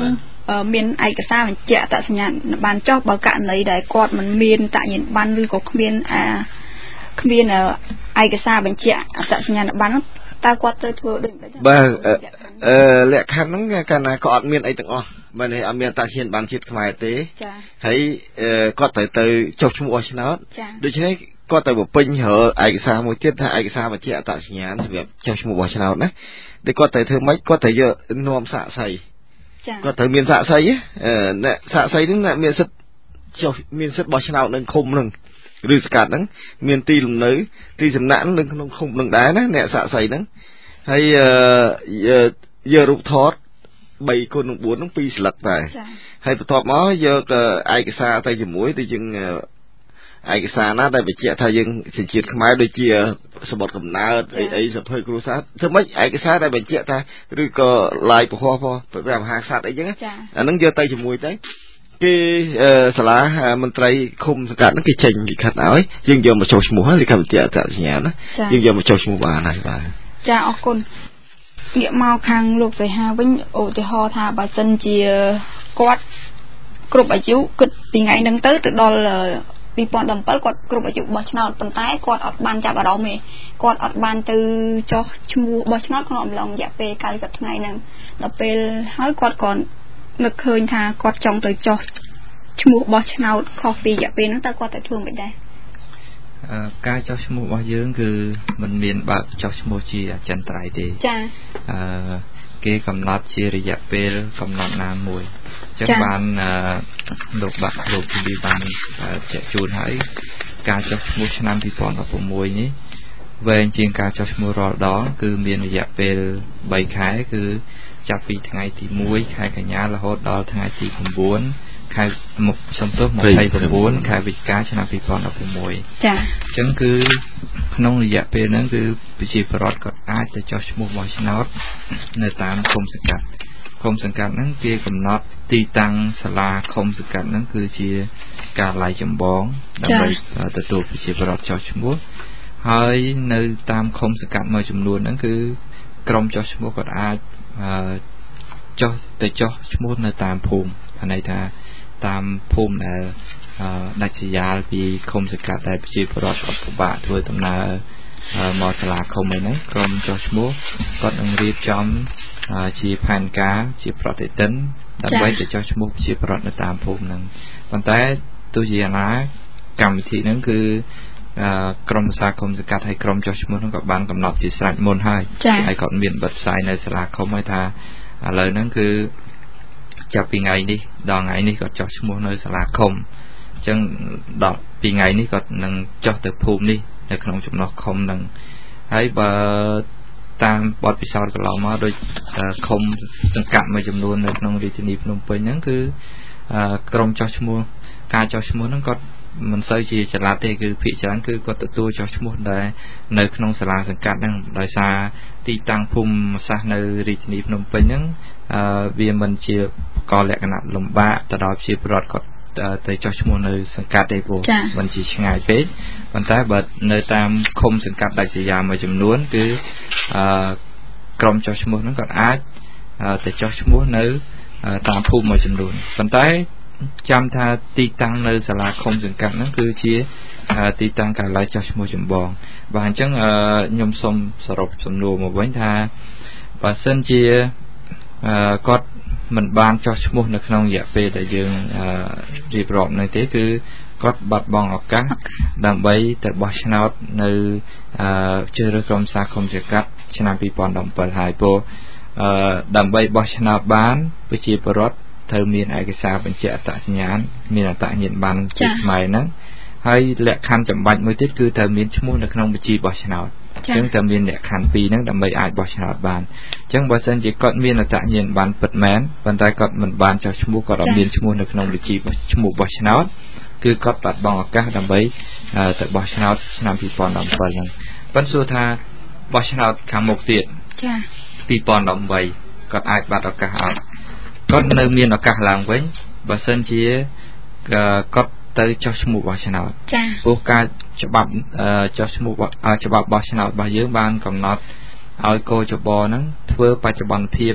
Speaker 1: មានឯកសារបញ្ជាក់អត្តសញ្ញាណប័ណ្ណចុះបើករណីដែលគាត់មិនមានអត្តសញ្ញាណប័ណ្ណឬក៏គ្មានអាគ្មានឯកសារបញ្ជាក់អត្តសញ្ញាណប័ណ្ណតើគាត់ត្រូវធ្វើដូចមិន
Speaker 2: បាទអឺលក្ខខណ្ឌហ្នឹងកាលណាក៏អត់មានអីទាំងអស់បើនេះអត់មានអត្តសញ្ញាណប័ណ្ណជាតិខ្មែរទេចាហើយគាត់ត្រូវទៅចុះឈ្មោះបោះឆ្នោតដូច្នេះគាត់ទៅបំពេញរកឯកសារមួយទៀតថាឯកសារបញ្ជាក់អត្តសញ្ញាណសម្រាប់ចុះឈ្មោះបោះឆ្នោតណាតែគាត់ត្រូវធ្វើម៉េចគាត់ត្រូវយកនាំសាក្សីចាគាត់ត្រូវមានសាក្សីអ្នកសាក្សីហ្នឹងអ្នកមានសិទ្ធិចុះមានសិទ្ធិបោះឆ្នោតនៅឃុំហ្នឹងឬសកាត់ហ្នឹងមានទីលំនៅទីសំណាក់នៅក្នុងឃុំហ្នឹងដែរណាអ្នកសាក្សីហ្នឹងហើយយករូបថត3គុណនឹង4ហ្នឹង2ស្លឹកដែរហើយបន្ទាប់មកយកឯកសារទៅជាមួយទៅយើងឯកសារណាដែលបញ្ជាក់ថាយើងជាជាតិខ្មែរដូចជាសម្បត្តិកំណើតអីអីសភៅគ្រួសារធ្វើម៉េចឯកសារដែលបញ្ជាក់ថាឬក៏ឡាយពហោះព្រះមហាក្សត្រអីចឹងអាហ្នឹងយកទៅជាមួយទៅគេសាលាមន្ត្រីឃុំសង្កាត់ហ្នឹងគេចេញលិខិតឲ្យយើងយកមកចុះឈ្មោះលិខិតបញ្ជាក់អត្តសញ្ញាណណាយើងយកមកចុះឈ្មោះបានហើយបាទ
Speaker 1: ចាអរគុណងាកមកខាងលោកសីហាវិញឧទាហរណ៍ថាបើសិនជាគាត់គ្រប់អាយុគិតពីថ្ងៃហ្នឹងទៅទៅដល់ពីរពាន់ដប់ប្រាំគាត់គ្រប់អាយុបោះឆ្នោតប៉ុន្តែគាត់អត់បានចាប់អារម្មណ៍ទេគាត់អត់បានទៅចុះឈ្មោះបោះឆ្នោតក្នុងអំឡុងរយៈពេល九mươiថ្ងៃហ្នឹងដល់ពេលហើយគាត់ក៏នឹកឃើញថាគាត់ចង់ទៅចុះឈ្មោះបោះឆ្នោតខុសពីរយៈពេលហ្នឹងតើគាត់ទៅធ្វើមិនដែរ
Speaker 3: ការចុះឈ្មោះរបស់យើងគឺมันមានបើកចុះឈ្មោះជាអចិន្ត្រៃយ៍ទេ
Speaker 1: ចា
Speaker 3: អឺគេកំណត់ជារយៈពេលកំណត់ណាមួយអញ្ចឹងបានលោកបាក់លោកពីបានជជូនហើយការចុះឈ្មោះឆ្នាំពីរពាន់ដប់ប្រាំមួយនេះវែងជាងការចុះឈ្មោះរាល់ដងគឺមានរយៈពេលបីខែគឺចាប់ពីថ្ងៃទីមួយខែកញ្ញារហូតដល់ថ្ងៃទី៩ខែមុខសំទោសยี่สิบเก้าខែវិច្ឆិកាឆ្នាំពីរពាន់ដប់ប្រាំមួយ
Speaker 1: ចា
Speaker 3: អញ្ចឹងគឺក្នុងរយៈពេលហ្នឹងគឺប្រជាពលរដ្ឋក៏អាចទៅចុះឈ្មោះបោះឆ្នោតនៅតាមឃុំសង្កាត់ឃុំសង្កាត់ហ្នឹងគេកំណត់ទីតាំងសាលាឃុំសង្កាត់ហ្នឹងគឺជាការឡាយចម្បងដើម្បីទទួលប្រជាពលរដ្ឋចុះឈ្មោះហើយនៅតាមឃុំសង្កាត់មួយចំនួនហ្នឹងគឺក្រុមចុះឈ្មោះក៏អាចចុះទៅចុះឈ្មោះនៅតាមភូមិអាន័យថាតាមភូមិដែលដាច់ស្រយាលពីឃុំសង្កាត់ដែលប្រជាពលរដ្ឋគាត់ពិបាកធ្វើដំណើរមកសាលាឃុំហ្នឹងក្រុមចុះឈ្មោះគាត់នឹងរៀបចំជាផែនការជាប្រតិទិនដើម្បីទៅចុះឈ្មោះប្រជាពលរដ្ឋនៅតាមភូមិហ្នឹងប៉ុន្តែទោះជាយ៉ាងណាកម្មវិធីហ្នឹងគឺក្រុមសាឃុំសង្កាត់ហើយក្រុមចុះឈ្មោះហ្នឹងក៏បានកំណត់ជាស្រេចមុនហើយហើយគាត់មានបទផ្សាយនៅសាលាឃុំហើយថាឥឡូវហ្នឹងគឺចាប់ពីថ្ងៃនេះដល់ថ្ងៃនេះគាត់ចុះឈ្មោះនៅសាលាឃុំអញ្ចឹងដល់ពីថ្ងៃនេះគាត់នឹងចុះទៅភូមិនេះនៅក្នុងចំណុះឃុំហ្នឹងហើយបើតាមបទពិសោធន៍កន្លងមកដូចឃុំសង្កាត់មួយចំនួននៅក្នុងរាជធានីភ្នំពេញហ្នឹងគឺក្រុមចុះឈ្មោះការចុះឈ្មោះហ្នឹងគាត់មិនសូវជាចល័តទេគឺភាគច្រើនគឺគាត់ទទួលចុះឈ្មោះដែរនៅក្នុងសាលាសង្កាត់ហ្នឹងដោយសារទីតាំងភូមិសាស្ត្រនៅរាជធានីភ្នំពេញហ្នឹងអឺវាមិនជាកលលក្ខណៈលំបាកទៅដល់ប្រជាពលរដ្ឋគាត់ទៅចុះឈ្មោះនៅសង្កាត់ទេព្រោះមិនជាឆ្ងាយពេកប៉ុន្តែបើនៅតាមឃុំសង្កាត់ដាច់ស្រយាលមួយចំនួនគឺអឺក្រុមចុះឈ្មោះហ្នឹងគាត់អាចទៅចុះឈ្មោះនៅតាមភូមិមួយចំនួនប៉ុន្តែចាំថាទីតាំងនៅសាលាឃុំសង្កាត់ហ្នឹងគឺជាទីតាំងកាលឡាយចុះឈ្មោះចម្បងបាទអញ្ចឹងខ្ញុំសូមសរុបសំណួរមកវិញថាបើសិនជាគាត់មិនបានចុះឈ្មោះនៅក្នុងរយៈពេលដែលយើងរៀបរាប់នេះទេគឺគាត់បាត់បង់ឱកាសដើម្បីទៅបោះឆ្នោតនៅជ្រើសរើសក្រុមសាឃុំសង្កាត់ឆ្នាំពីរពាន់ដប់ប្រាំហើយព្រោះដើម្បីបោះឆ្នោតបានប្រជាពលរដ្ឋត្រូវមានឯកសារបញ្ជាក់អត្តសញ្ញាណមានអត្តសញ្ញាណប័ណ្ណជាខ្មែរហ្នឹងហើយលក្ខខណ្ឌចម្បាច់មួយទៀតគឺត្រូវមានឈ្មោះនៅក្នុងបញ្ជីបោះឆ្នោតអញ្ចឹងត្រូវមានលក្ខខណ្ឌពីរហ្នឹងដើម្បីអាចបោះឆ្នោតបានអញ្ចឹងបើសិនជាគាត់មានអត្តសញ្ញាណប័ណ្ណពិតមែនប៉ុន្តែគាត់មិនបានចុះឈ្មោះគាត់អត់មានឈ្មោះនៅក្នុងបញ្ជីឈ្មោះបោះឆ្នោតគឺគាត់បាត់បង់ឱកាសដើម្បីទៅបោះឆ្នោតឆ្នាំពីរពាន់ដប់ប្រាំហ្នឹងប៉ុន្តែសួរថាបោះឆ្នោតខាងមុខទៀត
Speaker 1: ចា
Speaker 3: ពីរពាន់ដប់ប្រាំគាត់អាចបាត់ឱកាសអត់គាត់នៅមានឱកាសឡើងវិញបើសិនជាគាត់ទៅចុះឈ្មោះបោះឆ្នោត
Speaker 1: ចា
Speaker 3: ព្រោះការច្បាប់ចុះឈ្មោះច្បាប់បោះឆ្នោតរបស់យើងបានកំណត់ឲ្យកោចបហ្នឹងធ្វើបច្ចុប្បន្នភាព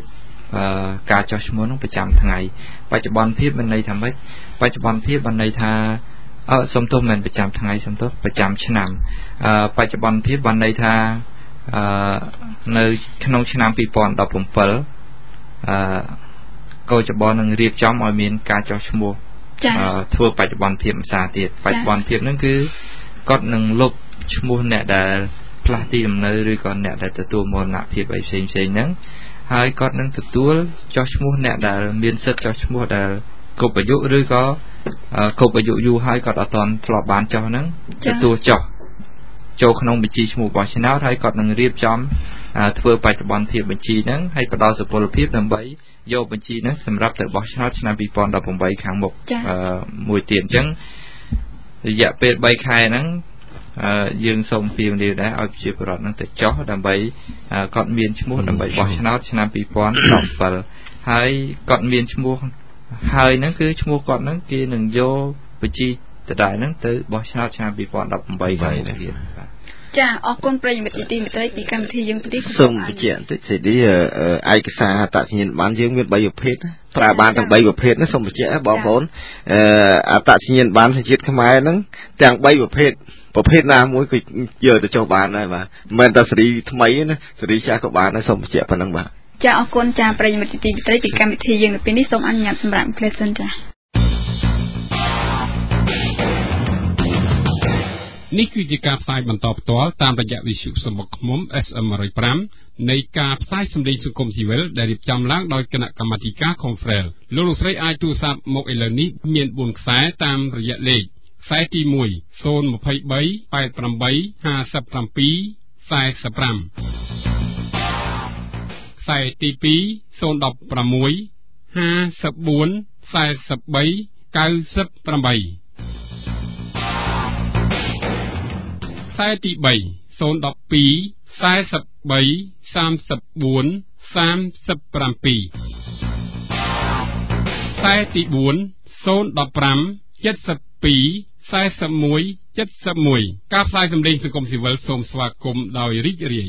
Speaker 3: ការចុះឈ្មោះនោះប្រចាំថ្ងៃបច្ចុប្បន្នភាពមានន័យថាម៉េចបច្ចុប្បន្នភាពបានន័យថាអឺសំទោសមិនប្រចាំថ្ងៃសំទោសប្រចាំឆ្នាំអឺបច្ចុប្បន្នភាពបានន័យថាអឺនៅក្នុងឆ្នាំពីរពាន់ដប់ប្រាំbảyអឺកោចបនឹងរៀបចំឲ្យមានការចុះឈ្មោះធ្វើបច្ចុប្បន្នភាពភាសាទៀតបច្ចុប្បន្នភាពហ្នឹងគឺគាត់នឹងលុបឈ្មោះអ្នកដែលផ្លាស់ទីលំនៅឬក៏អ្នកដែលទទួលមរណភាពអីផ្សេងៗហ្នឹងហើយគាត់នឹងទទួលចុះឈ្មោះអ្នកដែលមានសិទ្ធិចុះឈ្មោះដែលគ្រប់អាយុឬក៏គ្រប់អាយុយូរហើយគាត់អត់ទាន់ធ្លាប់បានចុះហ្នឹងទទួលចុះចូលក្នុងបញ្ជីឈ្មោះបោះឆ្នោតហើយគាត់នឹងរៀបចំធ្វើបច្ចុប្បន្នភាពបញ្ជីហ្នឹងហើយផ្ដល់សុពលភាពដើម្បីយកបញ្ជីហ្នឹងសម្រាប់ទៅបោះឆ្នោតឆ្នាំពីរពាន់ដប់ប្រាំbảyខាងមុខមួយទៀតអញ្ចឹងរយៈពេលបីខែហ្នឹងយើងសូមពាក្យលាដែរឲ្យប្រជាពលរដ្ឋនឹងទៅចុះដើម្បីគាត់មានឈ្មោះដើម្បីបោះឆ្នោតឆ្នាំពីរពាន់ដប់ប្រាំbảyហើយគាត់មានឈ្មោះហើយហ្នឹងគឺឈ្មោះគាត់ហ្នឹងគេនឹងយកបញ្ជីដដែលហ្នឹងទៅបោះឆ្នោតឆ្នាំពីរពាន់ដប់ប្រាំbảyខាងមុខទៀត
Speaker 1: ចាអរគុណប្រិយមិត្តទីមេត្រីពីកម្មវិធីយើងទី
Speaker 2: សូមបញ្ជាក់បន្តិចសេរីឯកសារអត្តសញ្ញាណប័ណ្ណយើងមានបីប្រភេទប្រើបានទាំងបីប្រភេទណាសូមបញ្ជាក់បងប្អូនអត្តសញ្ញាណប័ណ្ណសញ្ជាតិខ្មែរហ្នឹងទាំងបីប្រភេទប្រភេទណាមួយគឺយកទៅចុះបានដែរបាទមិនមែនតែសេរីថ្មីណាសេរីចាស់ក៏បានដែរសូមបញ្ជាក់ប៉ុណ្្នឹងបាទ
Speaker 1: ចាអរគុណចាប្រិយមិត្តទីមេត្រីពីកម្មវិធីយើងនៅពេលនេះសូមអនុញ្ញាតសម្រាប់ផ្លេសិនចា
Speaker 4: នេះគឺជាការផ្សាយបន្តផ្ទាល់តាមរយៈវិទ្យុសម្បុកឃ្មុំ เอส เอ็ม một không năm នៃការផ្សាយសម្លេងសង្គមស៊ីវិលដែលរៀបចំឡើងដោយគណៈកម្មាធិការ Confrel លោកលោកស្រីអាចទូរស័ព្ទមកឥឡូវនេះមានបួនខ្សែតាមរយៈលេខខ្សែទី1 023 88 57 45ខ្សែទី2 016 54 43 98ខ្សែទី3 012 43 34 37ខ្សែទី4 015 72 41 71ការផ្សាយសម្លេងសង្គមស៊ីវិលសូមស្វាគមន៍ដោយរីករាយ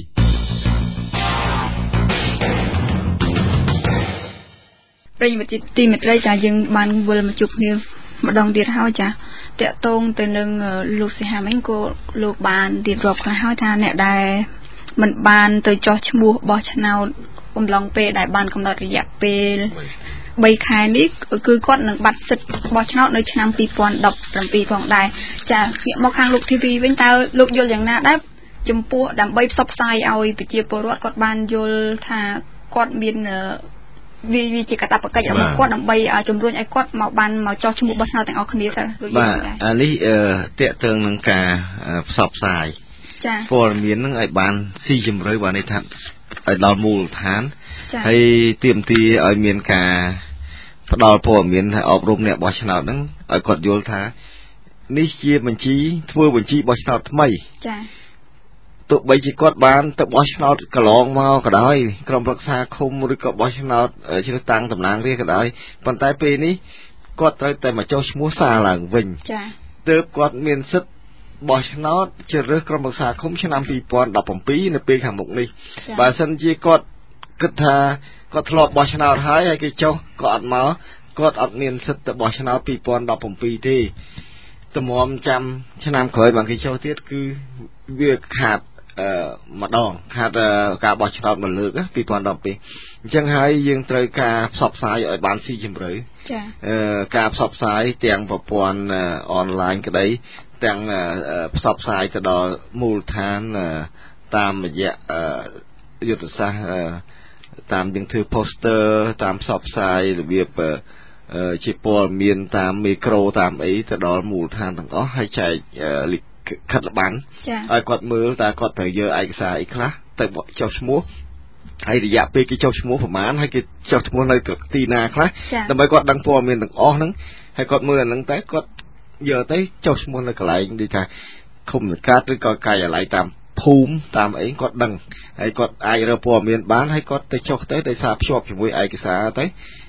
Speaker 1: ប្រិយមិត្តទីមេត្រីចាយើងបានវិលមកជួបគ្នាម្ដងទៀតហើយចាតកតងទៅនឹងលោកសិហាមិញក៏លោកបានរៀបរាប់ខ្លះហើយថាអ្នកដែលមិនបានទៅចោះឈ្មោះបោះឆ្នោតអំឡុងពេលដែលបានកំណត់រយៈពេលបីខែនេះគឺគាត់នឹងបាត់សិទ្ធិបោះឆ្នោតនៅឆ្នាំពីរពាន់ដប់ប្រាំពីរផងដែរចាងាកមកខាងលោក ធី វី វិញតើលោកយល់យ៉ាងណាដែរចំពោះដើម្បីផ្សព្វផ្សាយឲ្យប្រជាពលរដ្ឋគាត់បានយល់ថាគាត់មានវាវាជាកាតព្វកិច្ចរបស់គាត់ដើម្បីជំរុញឲ្យគាត់មកបានមកចោះឈ្មោះបោះឆ្នោតទាំងអស់គ្នាទៅ
Speaker 2: បាទអានេះតេតើងនឹងការផ្សព្វផ្សាយចាព័ត៌មាននឹងឲ្យបានស៊ីជម្រៅបានន័យថាឲ្យដល់មូលដ្ឋានហើយទាមទារឲ្យមានការផ្ដល់ព័ត៌មានឲ្យអប់រំអ្នកបោះឆ្នោតហ្នឹងឲ្យគាត់យល់ថានេះជាបញ្ជីធ្វើបញ្ជីបោះឆ្នោតថ្មីចាទោះបីជាគាត់បានទៅបោះឆ្នោតកន្លងមកក៏ដោយក្រុមប្រឹក្សាឃុំឬក៏បោះឆ្នោតជ្រើសតាំងតំណាងរាស្ត្រក៏ដោយប៉ុន្តែពេលនេះគាត់ត្រូវតែមកចុះឈ្មោះសារឡើងវិញចាទើបគាត់មានសិទ្ធិបោះឆ្នោតជ្រើសរើសក្រុមប្រឹក្សាឃុំឆ្នាំពីរពាន់ដប់ប្រាំពីរនៅពេលខាងមុខនេះបើសិនជាគាត់គិតថាគាត់ធ្លាប់បោះឆ្នោតហើយហើយគេចុះក៏អត់មកគាត់អត់មានសិទ្ធិទៅបោះឆ្នោតពីរពាន់ដប់ប្រាំពីរទេតម្រាំចាំឆ្នាំក្រោយបានគេចុះទៀតគឺវាខាតអឺម្ដងខាតការបោះឆ្នោតមួយលើកពីរពាន់ដប់ពីរអញ្ចឹងហើយយើងត្រូវការផ្សព្វផ្សាយឲ្យបានស៊ីជម្រៅចាអឺការផ្សព្វផ្សាយទាំងប្រព័ន្ធអនឡាញក្តីទាំងផ្សព្វផ្សាយទៅដល់មូលដ្ឋានតាមរយៈយុទ្ធសាស្ត្រតាមយើងធ្វើ poster តាមផ្សព្វផ្សាយរបៀបជាព័ត៌មានតាមមីក្រូតាមអីទៅដល់មូលដ្ឋានទាំងអស់ហើយចែកខិតល្បាន់ឲ្យគាត់មើលតើគាត់ត្រូវយកឯកសារអីខ្លះទៅចុះឈ្មោះហើយរយៈពេលគេចុះឈ្មោះប្រហែលហើយគេចុះឈ្មោះនៅទីណាខ្លះដើម្បីគាត់ដឹងព័ត៌មានទាំងអស់ហ្នឹងហើយគាត់មើលអាហ្នឹងតែគាត់យកទៅចុះឈ្មោះនៅកន្លែងដូចថាឃុំសង្កាត់ឬក៏ការិយាល័យតាមភូមិតាមអីគាត់ដឹងហើយគាត់អាចរកព័ត៌មានបានហើយគាត់ទៅចុះទៅដោយសារភ្ជាប់ជាមួយឯកសារទៅ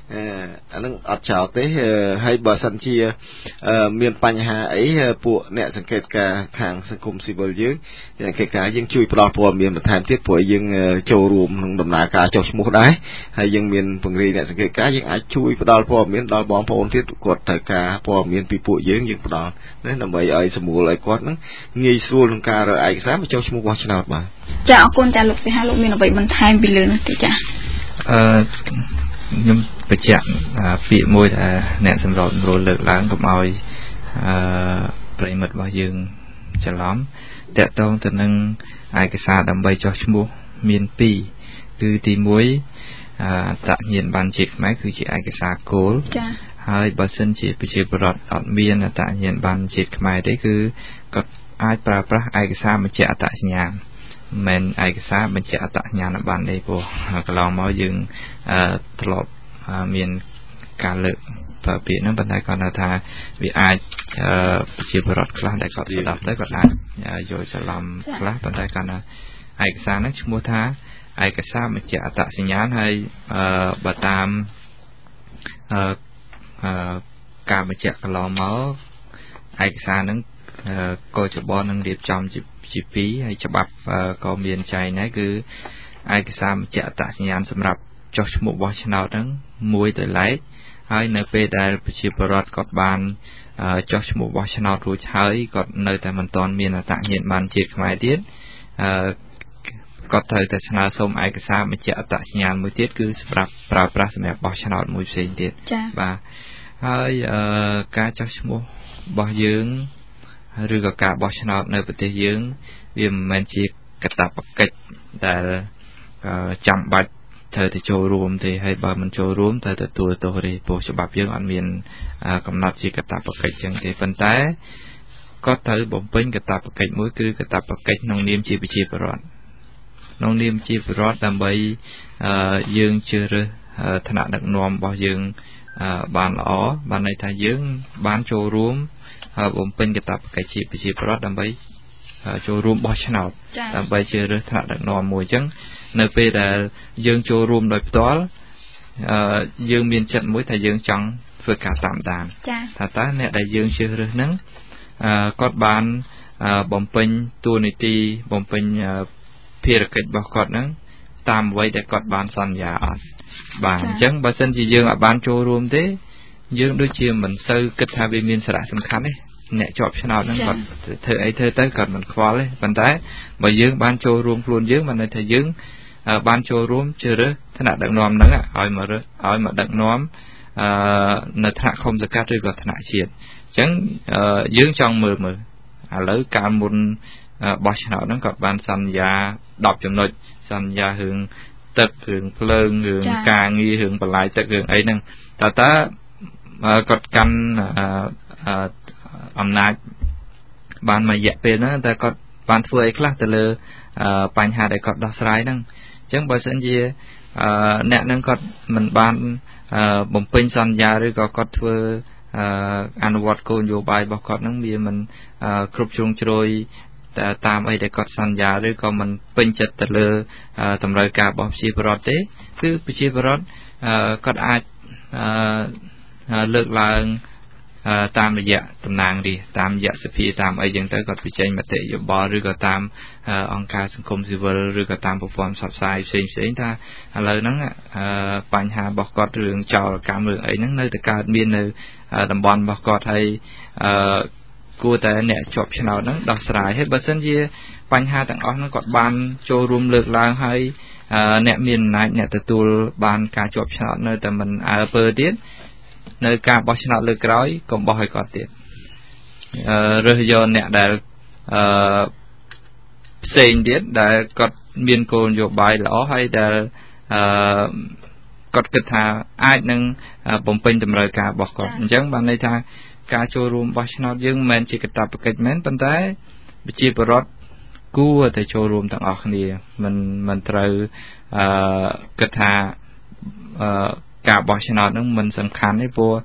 Speaker 2: អានឹងអត់ចោលទេហើយបើសិនជាមានបញ្ហាអីពួកអ្នកសង្កេតការខាងសង្គមស៊ីវិលយើងអ្នកសង្កេតការយើងជួយផ្ដល់ព័ត៌មានបន្ថែមទៀតព្រោះយើងចូលរួមក្នុងដំណើរការចុះឈ្មោះដែរហើយយើងមានពង្រីកអ្នកសង្កេតការយើងអាចជួយផ្ដល់ព័ត៌មានដល់បងប្អូនទៀតគាត់ត្រូវការព័ត៌មានពីពួកយើងយើងផ្ដល់ណាដើម្បីឲ្យសម្រួលឲ្យគាត់ហ្នឹងងាយស្រួលក្នុងការរើឯកសារមកចុះឈ្មោះបោះឆ្នោតបាទ
Speaker 1: ចាអរគុណចាលោកសិហាលោកមានអ្វីបន្ថែមពីលើនោះទេចា
Speaker 3: អឺខ្ញុំបញ្ជាក់ពាក្យមួយដែលអ្នកសម្របសម្រួលលើកឡើងកុំឲ្យអឺប្រិមិត្តរបស់យើងច្រឡំតកតងទៅនឹងឯកសារដើម្បីចុះឈ្មោះមានពីរគឺទីមួយអត្តញ្ញាណប័ណ្ណជាតិខ្មែរគឺជាឯកសារគោល
Speaker 1: ចា៎
Speaker 3: ហើយបើសិនជាប្រជាពលរដ្ឋអត់មានអត្តញ្ញាណប័ណ្ណជាតិខ្មែរទេគឺគាត់អាចប្រើប្រាស់ឯកសារបញ្ជាក់អត្តសញ្ញាណមិនឯកសារបញ្ជាក់អត្តសញ្ញាណប័ណ្ណទេព្រោះកន្លងមកយើងអឺធ្លាប់មានការលើកប្រើពាក្យហ្នឹងប៉ុន្តែគាត់ថាវាអាចប្រជាពលរដ្ឋខ្លះដែលគាត់ស្ដាប់ទៅគាត់អាចយល់ច្រឡំខ្លះប៉ុន្តែគាត់ថាឯកសារហ្នឹងឈ្មោះថាឯកសារបញ្ជាក់អត្តសញ្ញាណហើយបើតាមអឺការបញ្ជាក់កន្លងមកឯកសារហ្នឹងកោចបនឹងរៀបចំជាជាពីរហើយច្បាប់ក៏មានចែងដែរគឺឯកសារបញ្ជាក់អត្តសញ្ញាណសម្រាប់ចុះឈ្មោះបោះឆ្នោតហ្នឹងមួយទៅឡែកហើយនៅពេលដែលប្រជាពលរដ្ឋគាត់បានចុះឈ្មោះបោះឆ្នោតរួចហើយគាត់នៅតែមិនទាន់មានអត្តសញ្ញាណប័ណ្ណជាតិខ្មែរទៀតអឺគាត់ត្រូវតែស្នើសុំឯកសារបញ្ជាក់អត្តសញ្ញាណមួយទៀតគឺសម្រាប់ប្រើប្រាស់សម្រាប់បោះឆ្នោតមួយផ្សេងទៀត
Speaker 1: បាទ
Speaker 3: ហើយអឺការចុះឈ្មោះរបស់យើងឬក៏ការបោះឆ្នោតនៅប្រទេសយើងវាមិនមែនជាកាតព្វកិច្ចដែលចាំបាច់ត្រូវទៅចូលរួមទេហើយបើមិនចូលរួមត្រូវទទួលទោសទេព្រោះច្បាប់យើងអត់មានកំណត់ជាកាតព្វកិច្ចចឹងទេប៉ុន្តែក៏ត្រូវបំពេញកាតព្វកិច្ចមួយគឺកាតព្វកិច្ចក្នុងនាមជាប្រជាពលរដ្ឋក្នុងនាមជាប្រជាពលរដ្ឋដើម្បីយើងជ្រើសរើសឋានៈដឹកនាំរបស់យើងបានល្អបានន័យថាយើងបានចូលរួមបំពេញកាតព្វកិច្ចជាប្រជាពលរដ្ឋដើម្បីចូលរួមបោះឆ្នោតដើម្បីជ្រើសរើសថ្នាក់ដឹកនាំមួយអញ្ចឹងនៅពេលដែលយើងចូលរួមដោយផ្ទាល់យើងមានចិត្តមួយថាយើងចង់ធ្វើការតាមដានថាតើអ្នកដែលយើងជ្រើសរើសហ្នឹងគាត់បានបំពេញតួនាទីបំពេញភារកិច្ចរបស់គាត់ហ្នឹងតាមអ្វីដែលគាត់បានសន្យាអត់បាទអញ្ចឹងបើសិនជាយើងអត់បានចូលរួមទេយើងដូចជាមិនសូវគិតថាវាមានសារៈសំខាន់ទេអ្នកជាប់ឆ្នោតហ្នឹងគាត់ធ្វើអីធ្វើទៅគាត់មិនខ្វល់ទេប៉ុន្តែបើយើងបានចូលរួមខ្លួនយើងបានន័យថាយើងបានចូលរួមជ្រើសរើសថ្នាក់ដឹកនាំហ្នឹងឲ្យមករើសឲ្យមកដឹកនាំអឺនៅថ្នាក់ឃុំសង្កាត់ឬក៏ថ្នាក់ជាតិអញ្ចឹងយើងចង់មើលមើលឥឡូវកាលមុនបោះឆ្នោតហ្នឹងគាត់បានសន្យាដប់ចំណុចសន្យារឿងទឹករឿងភ្លើងរឿងការងាររឿងបន្លាយទឹករឿងអីហ្នឹងតើតើគាត់កាន់អំណាចបានមួយរយៈពេលហ្នឹងតែគាត់បានធ្វើអីខ្លះទៅលើបញ្ហាដែលគាត់ដោះស្រាយហ្នឹងអញ្ចឹងបើសិនជាអ្នកហ្នឹងគាត់មិនបានបំពេញសន្យាឬក៏គាត់ធ្វើអនុវត្តគោលនយោបាយរបស់គាត់ហ្នឹងវាមិនគ្រប់ជ្រុងជ្រោយតាមអីដែលគាត់សន្យាឬក៏មិនពេញចិត្តទៅលើតម្រូវការរបស់ប្រជាពលរដ្ឋទេគឺប្រជាពលរដ្ឋគាត់អាចលើកឡើងតាមរយៈតំណាងរាស្ត្រតាមរយៈសភាតាមអីចឹងទៅគាត់បញ្ចេញមតិយោបល់ឬក៏តាមអង្គការសង្គមស៊ីវិលឬក៏តាមប្រព័ន្ធផ្សព្វផ្សាយផ្សេងផ្សេងថាឥឡូវហ្នឹងបញ្ហារបស់គាត់រឿងចោរកម្មរឿងអីហ្នឹងនៅតែកើតមាននៅតំបន់របស់គាត់ហើយគួរតែអ្នកជាប់ឆ្នោតហ្នឹងដោះស្រាយហើយបើសិនជាបញ្ហាទាំងអស់ហ្នឹងគាត់បានចូលរួមលើកឡើងហើយអ្នកមានអំណាចអ្នកទទួលបានការជាប់ឆ្នោតនៅតែមិនអើពើទៀតនៅការបោះឆ្នោតលើកក្រោយកុំបោះឲ្យគាត់ទៀតអឺរើសយកអ្នកដែលអឺផ្សេងទៀតដែលគាត់មានគោលនយោបាយល្អហើយដែលអឺគាត់គិតថាអាចនឹងបំពេញតម្រូវការរបស់គាត់អញ្ចឹងបានន័យថាការចូលរួមបោះឆ្នោតយើងមិនមែនជាកាតព្វកិច្ចមែនប៉ុន្តែប្រជាពលរដ្ឋគួរតែចូលរួមទាំងអស់គ្នាមិនមិនត្រូវអឺគិតថាអឺការបោះឆ្នោតហ្នឹងមិនសំខាន់ទេព្រោះ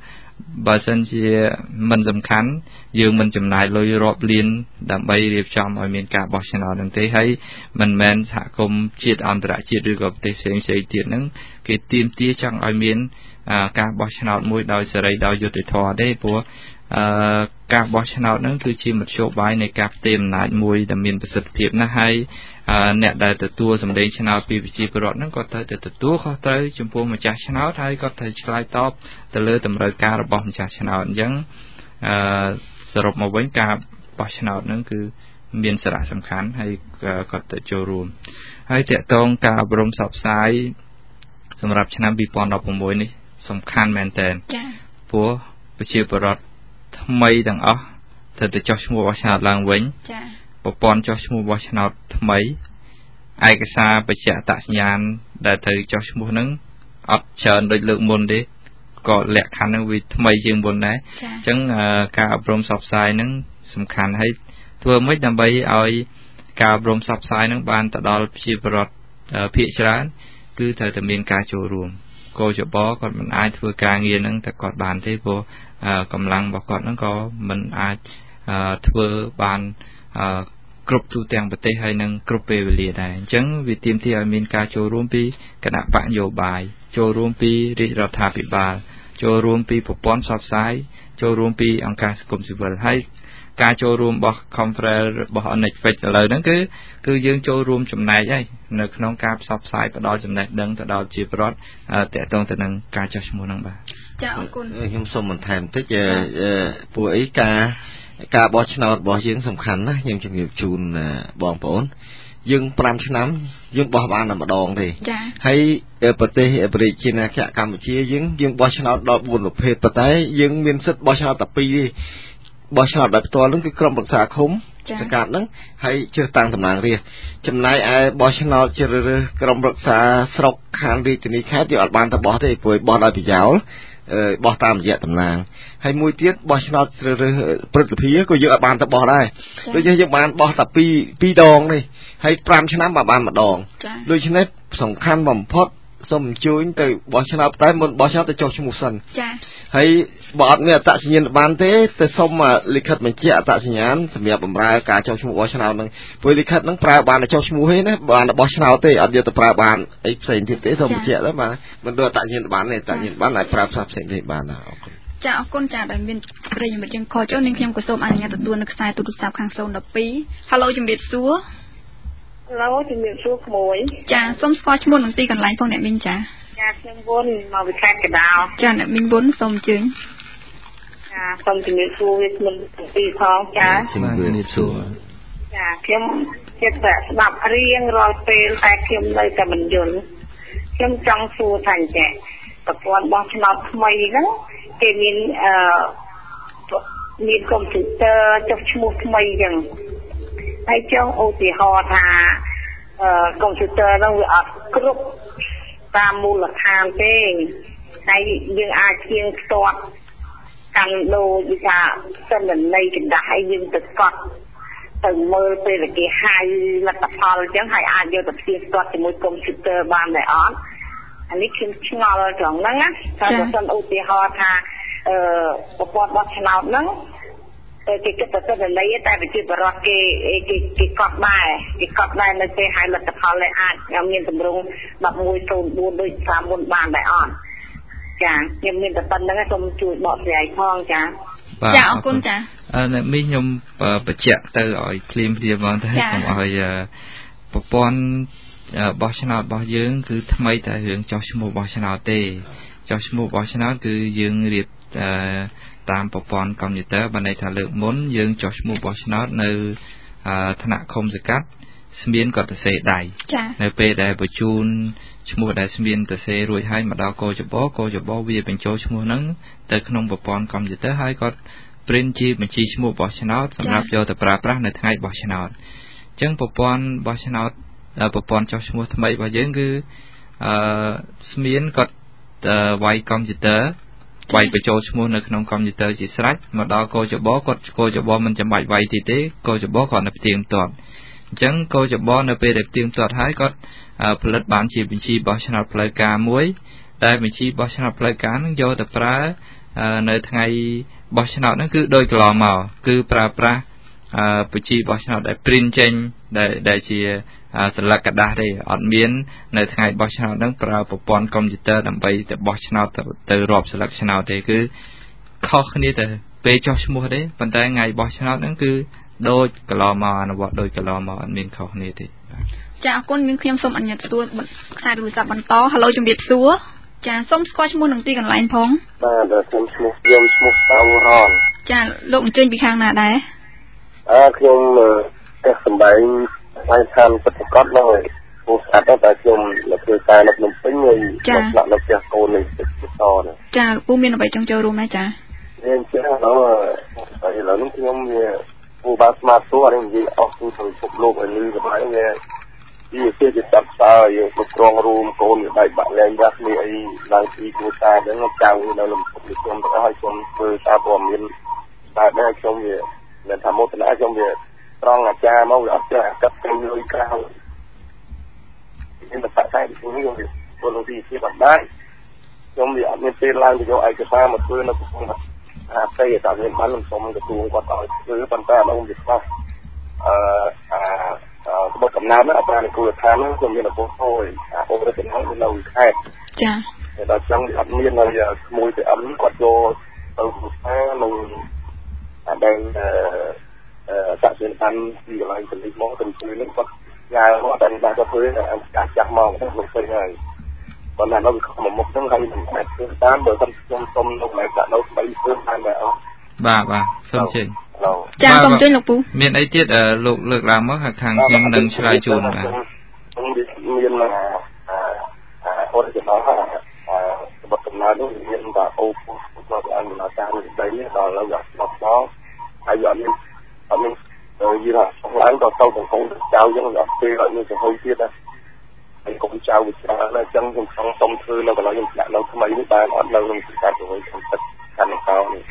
Speaker 3: បើសិនជាមិនសំខាន់យើងមិនចំណាយលុយរាប់លានដើម្បីរៀបចំឲ្យមានការបោះឆ្នោតនឹងទេហើយមិនមែនសហគមន៍ជាតិអន្តរជាតិឬក៏ប្រទេសផ្សេងៗទៀតហ្នឹងគេទាមទារចង់ឲ្យមានការបោះឆ្នោតមួយដោយសេរីដោយយុត្តិធម៌ទេព្រោះអឺការបោះឆ្នោតហ្នឹងគឺជាមធ្យោបាយនៃការផ្ទេរអំណាចមួយដែលមានប្រសិទ្ធភាពណាស់ហើយអ្នកដែលទទួលសម្លេងឆ្នោតពីប្រជាពលរដ្ឋហ្នឹងក៏ត្រូវតែទទួលខុសត្រូវចំពោះម្ចាស់ឆ្នោតហើយក៏ត្រូវឆ្លើយតបទៅលើតម្រូវការរបស់ម្ចាស់ឆ្នោតអញ្ចឹងអឺសរុបមកវិញការបោះឆ្នោតហ្នឹងគឺមានសារៈសំខាន់ហើយក៏ទៅចូលរួមហើយតកតងការអប់រំផ្សព្វផ្សាយសម្រាប់ឆ្នាំពីរពាន់ដប់ប្រាំមួយនេះសំខាន់មែនទែនចា៎ព្រោះប្រជាពលរដ្ឋថ្មីទាំងអស់ត្រូវតែចុះឈ្មោះបោះឆ្នោតឡើងវិញចា៎ប្រព័ន្ធចុះឈ្មោះបោះឆ្នោតថ្មីឯកសារបញ្ជាក់អត្តសញ្ញាណដែលត្រូវចុះឈ្មោះហ្នឹងអត់ច្រើនដូចលើកមុនទេក៏លក្ខខណ្ឌហ្នឹងវាថ្មីជាងមុនដែរអញ្ចឹងការអប់រំផ្សព្វផ្សាយហ្នឹងសំខាន់ហើយធ្វើម៉េចដើម្បីឲ្យការអប់រំផ្សព្វផ្សាយហ្នឹងបានទៅដល់ប្រជាពលរដ្ឋភាគច្រើនគឺត្រូវតែមានការចូលរួមកោចបគាត់មិនអាចធ្វើការងារហ្នឹងតែគាត់បានទេព្រោះកម្លាំងរបស់គាត់ហ្នឹងក៏មិនអាចធ្វើបានគ្រប់ទូទាំងប្រទេសហើយនឹងគ្រប់ពេលវេលាដែរអញ្ចឹងវាទាមទារឲ្យមានការចូលរួមពីគណៈបកនយោបាយចូលរួមពីរាជរដ្ឋាភិបាលចូលរួមពីប្រព័ន្ធផ្សព្វផ្សាយចូលរួមពីអង្គការសង្គមស៊ីវិលហើយការចូលរួមរបស់ Conference របស់ Netflix ឥឡូវហ្នឹងគឺគឺយើងចូលរួមចំណែកហើយនៅក្នុងការផ្សព្វផ្សាយផ្ដល់ចំណេះដឹងទៅដល់ជាប្រវត្តិតកតងទៅនឹងការចុះឈ្មោះហ្នឹងបាទ
Speaker 1: ចាអរគុណ
Speaker 2: ខ្ញុំសូមបន្ថែមបន្តិចពួកអីការការបោះឆ្នោតរបស់យើងសំខាន់ណាស់ខ្ញុំជំរាបជូនបងប្អូនយើងប្រាំឆ្នាំយើងបោះបានតែម្ដងទេហើយប្រទេសប្រជាណាចក្រកម្ពុជាយើងយើងបោះឆ្នោតដល់បួនប្រភេទប៉ុន្តែយើងមានសិទ្ធិបោះឆ្នោតតែពីរទេបោះឆ្នោតដោយផ្ទាល់នឹងគឺក្រុមប្រឹក្សាឃុំសង្កាត់ហ្នឹងហើយជ្រើសតាំងតំណាងរាស្ត្រចំណែកឯបោះឆ្នោតជ្រើសរើសក្រុមប្រឹក្សាស្រុកខាងរាជធានីខេត្តយើងអត់បានទៅបោះទេព្រោះបោះដោយប្រយោលបោះតាមរយៈតំណាងហើយមួយទៀតបោះឆ្នោតជ្រើសរើសព្រឹទ្ធសភាក៏យើងអត់បានទៅបោះដែរដូច្នេះយើងបានបោះតែពីរពីរដងនេះហើយប្រាំឆ្នាំបានម្ដងដូច្នេះសំខាន់បំផុតសូមអញ្ជើញទៅបោះឆ្នោតតែមុនបោះឆ្នោតទៅចុះឈ្មោះសិនចា៎ហើយបើអត់មានអត្តសញ្ញាណបានទេទៅសុំលិខិតបញ្ជាក់អត្តសញ្ញាណសម្រាប់បម្រើការចុះឈ្មោះបោះឆ្នោតហ្នឹងព្រោះលិខិតហ្នឹងប្រើបានតែចុះឈ្មោះទេណាបានតែបោះឆ្នោតទេអត់យកទៅប្រើបានអីផ្សេងទៀតទេសូមបញ្ជាក់ទៅបាទមិនដូចអត្តសញ្ញាណបានទេអត្តសញ្ញាណបានតែប្រើផ្សេងផ្សេងទេបានអរគុណ
Speaker 1: ចាអរគុណចាដែលមានប្រិយមិត្តយើងខលចូលនាងខ្ញុំក៏សូមអនុញ្ញាតទទួលនៅខ្សែទូរស័ព្ទខាងศูนย์ một hai ហៅឡូជំរាបសួរ
Speaker 5: ឡូជំរាបសួរក្មួយ
Speaker 1: ចាសូមស្គាល់ឈ្មោះនិងទីកន្លែងផងអ្នកមីងចា
Speaker 5: ចាខ្ញុំវុនមកវិខេត្តកណ្ដាល
Speaker 1: ចាអ្នកមីងវុនសូមអញ្ជើញ
Speaker 5: ចាសូមជំរាបសួរវាខ្ញុំពីផងចា
Speaker 2: ជំរាបសួរ
Speaker 5: ចាខ្ញុំចិត្តតែស្ដាប់រៀងរាល់ពេលតែខ្ញុំនៅតែមិនយល់ខ្ញុំចង់សួរថាអញ្ចឹងប្រព័ន្ធបោះឆ្នោតថ្មីហ្នឹងគេមានអឺមានកុំព្យូទ័រចុះឈ្មោះថ្មីអញ្ចឹងហើយចង់ឧទាហរណ៍ថាអឺកុំព្យូទ័រហ្នឹងវាអត់គ្រប់តាមមូលដ្ឋានទេហើយយើងអាចជាងផ្ទាត់កាន់ដូរដូចថាសិនន័យកណ្ដាស់ឲ្យយើងទៅកត់ទៅមើលពេលគេហៅលទ្ធផលអញ្ចឹងហើយអាចយកទៅផ្ទៀងផ្ទាត់ជាមួយកុំព្យូទ័របានដែរអត់អានេះខ្ញុំឆ្ងល់ត្រង់ហ្នឹងណាតែបើសិនឧទាហរណ៍ថាអឺប្រព័ន្ធបោះឆ្នោតហ្នឹងតែគេគិតទៅទៅន័យតែប្រជាពលរដ្ឋគេគេគេកត់ដែរគេកត់ដែរនៅពេលហៅលទ្ធផលនេះអាចមានតម្រង់ដប់មួយศูนย์បួនដូចតាមមុនបានដែរអត់ចាខ្ញុំមានតែប៉ុណ្្នឹងសូមជួយបកស្រាយផងចា
Speaker 1: ចាអរគុណចា
Speaker 3: អឺនេះខ្ញុំបញ្ជាក់ទៅឲ្យភ្លាមភ្លាមហ្មងតែខ្ញុំឲ្យប្រព័ន្ធបោះឆ្នោតរបស់យើងគឺថ្មីតែរឿងចុះឈ្មោះបោះឆ្នោតទេចុះឈ្មោះបោះឆ្នោតគឺយើងរៀបតាមប្រព័ន្ធកុំព្យូទ័របានន័យថាលើកមុនយើងចុះឈ្មោះបោះឆ្នោតនៅថ្នាក់ឃុំសង្កាត់ស្មានក៏ទៅសេដៃនៅពេលដែលបញ្ជូនឈ្មោះដែលស្មានទៅសេរួចហើយមកដល់កោចបកោចបវាបញ្ចូលឈ្មោះហ្នឹងទៅក្នុងប្រព័ន្ធកុំព្យូទ័រហើយគាត់ print ជាបញ្ជីឈ្មោះបោះឆ្នោតសម្រាប់យកទៅប្រើប្រាស់នៅថ្ងៃបោះឆ្នោតអញ្ចឹងប្រព័ន្ធបោះឆ្នោតប្រព័ន្ធចុះឈ្មោះថ្មីរបស់យើងគឺអឺស្មានគាត់វាយកុំព្យូទ័រវាយបញ្ចូលឈ្មោះនៅក្នុងកុំព្យូទ័រជាស្រេចមកដល់កោចបគាត់កោចបមិនចាំបាច់វាយទីទេកោចបគាត់នៅផ្ទៀងផ្ទាត់អញ្ចឹងកោចបនៅពេលដែលផ្ទៀងផ្ទាត់ហើយគាត់ផលិតបានជាបញ្ជីបោះឆ្នោតផ្លូវការមួយតែបញ្ជីបោះឆ្នោតផ្លូវការនឹងយកទៅប្រើនៅថ្ងៃបោះឆ្នោតហ្នឹងគឺដោយកន្លងមកគឺប្រើប្រាស់បញ្ជីបោះឆ្នោតដែល print ចេញដែលដែលជាសន្លឹកกระดาษទេអត់មាននៅថ្ងៃបោះឆ្នោតហ្នឹងប្រើប្រព័ន្ធកុំព្យូទ័រដើម្បីទៅបោះឆ្នោតទៅរាប់សន្លឹកឆ្នោតទេគឺខុសគ្នាទៅពេលចុះឈ្មោះទេប៉ុន្តែថ្ងៃបោះឆ្នោតហ្នឹងគឺដូចកន្លងមកអនុវត្តដូចកន្លងមកអត់មានខុសគ្នាទេ
Speaker 1: ចាអរគុណយើងខ្ញុំសូមអនុញ្ញាតទទួលខ្សែទូរស័ព្ទបន្តហៅឡូជំរាបសួរចាសូមស្គាល់ឈ្មោះនឹងទីកន្លែងផង
Speaker 6: បាទខ្ញុំឈ្មោះខ្ញុំឈ្មោះសាវរន
Speaker 1: ចាលោកអញ្ជើញពីខាងណាដែរ
Speaker 6: អើខ្ញុំផ្ទះសម្បែងស្វែងឋានពិតប្រាកដនោះពូស្អាតតែខ្ញុំនៅធ្វើការនៅភ្នំពេញហើយខ្ញុំស្នាក់នៅផ្ទះកូននេះទឹកសណា
Speaker 1: ចាពូមានអ្វីចង់ចូលរួមដែរចា
Speaker 6: ខ្ញុំចេះដល់ហើយឥឡូវនេះខ្ញុំវាពូបានស្មាតសួរនេះនិយាយអស់ទូទៅពិភពលោកឲ្យលឺកន្លែងវាវាជាជាចាប់ផ្សាយយើងគ្រប់គ្រងរូមកូនវាបែកបាក់លែងបាក់គ្នាអីឡើងពីគូតាហ្នឹងចៅនៅលំពុកខ្ញុំទៅឲ្យខ្ញុំធ្វើសារព័ត៌មានតែដែរខ្ញុំវាមិនថាមកណាខ្ញុំវាត្រង់អាចារ្យមកវាអត់ចេះកាត់ទៅលុយក្រៅខ្ញុំតែតែខ្ញុំនេះខ្ញុំពលរដ្ឋជាបណ្ដាខ្ញុំវាអត់មានពេលឡើងទៅយកឯកសារមកធ្វើនៅក្នុងអាផ្ទៃតែមានបានខ្ញុំសុំកទួងគាត់ឲ្យធ្វើប៉ុន្តែអត់ខ្ញុំវាស្គាល់អឺអាក្បត់កំណើតណាអប្រានិគុលដ្ឋានហ្នឹងខ្ញុំមានឪពុកហួយអាអូរទៅហ្នឹងនៅខេត្ត
Speaker 1: ចា
Speaker 6: តែដល់ចឹងអត់មាននៅក្មួយទៅអឹមគាត់យកទៅគូសានឹងអាដែលអឺសាក់សិនបានពីកន្លែងពលិសមកទៅជួយនឹងគាត់ញ៉ាំមកតែបានទៅធ្វើអាចាស់មកទៅលោកពេញហើយប៉ុន្តែនៅវាខំមកមុខហ្នឹងហើយមិនអាចធ្វើតាមបើមិនខ្ញុំសុំនៅកន្លែងដាក់នៅស្បៃធ្វើបានដែរអត់
Speaker 3: បាទបាទសូមជើញ
Speaker 1: ចាសូមជើញលោកពូ
Speaker 3: មានអីទៀតលោកលើកឡើងមកខាងខ្ញុំនឹងឆ្លើយជូនបាទ
Speaker 6: ខ្ញុំមានអាអូរចំណាស់អាបទកំណើតនោះមានតែអូពូគាត់អនុញ្ញាតតាមដីដល់ឥឡូវដល់ដល់ហើយអត់មានអត់មានយីថាឡើងដល់ទៅក្នុងកូនចៅយើងអត់ពេលអត់មានចំហុយទៀតណាហើយកូនចៅវាច្រើនណាស់អញ្ចឹងខ្ញុំចង់សុំធ្វើនៅកន្លែងខ្ញុំដាក់នៅថ្មីនេះបានអត់នៅក្នុងទីកាត់ជាមួយខ្ញុំទឹកកាន់កោនេះ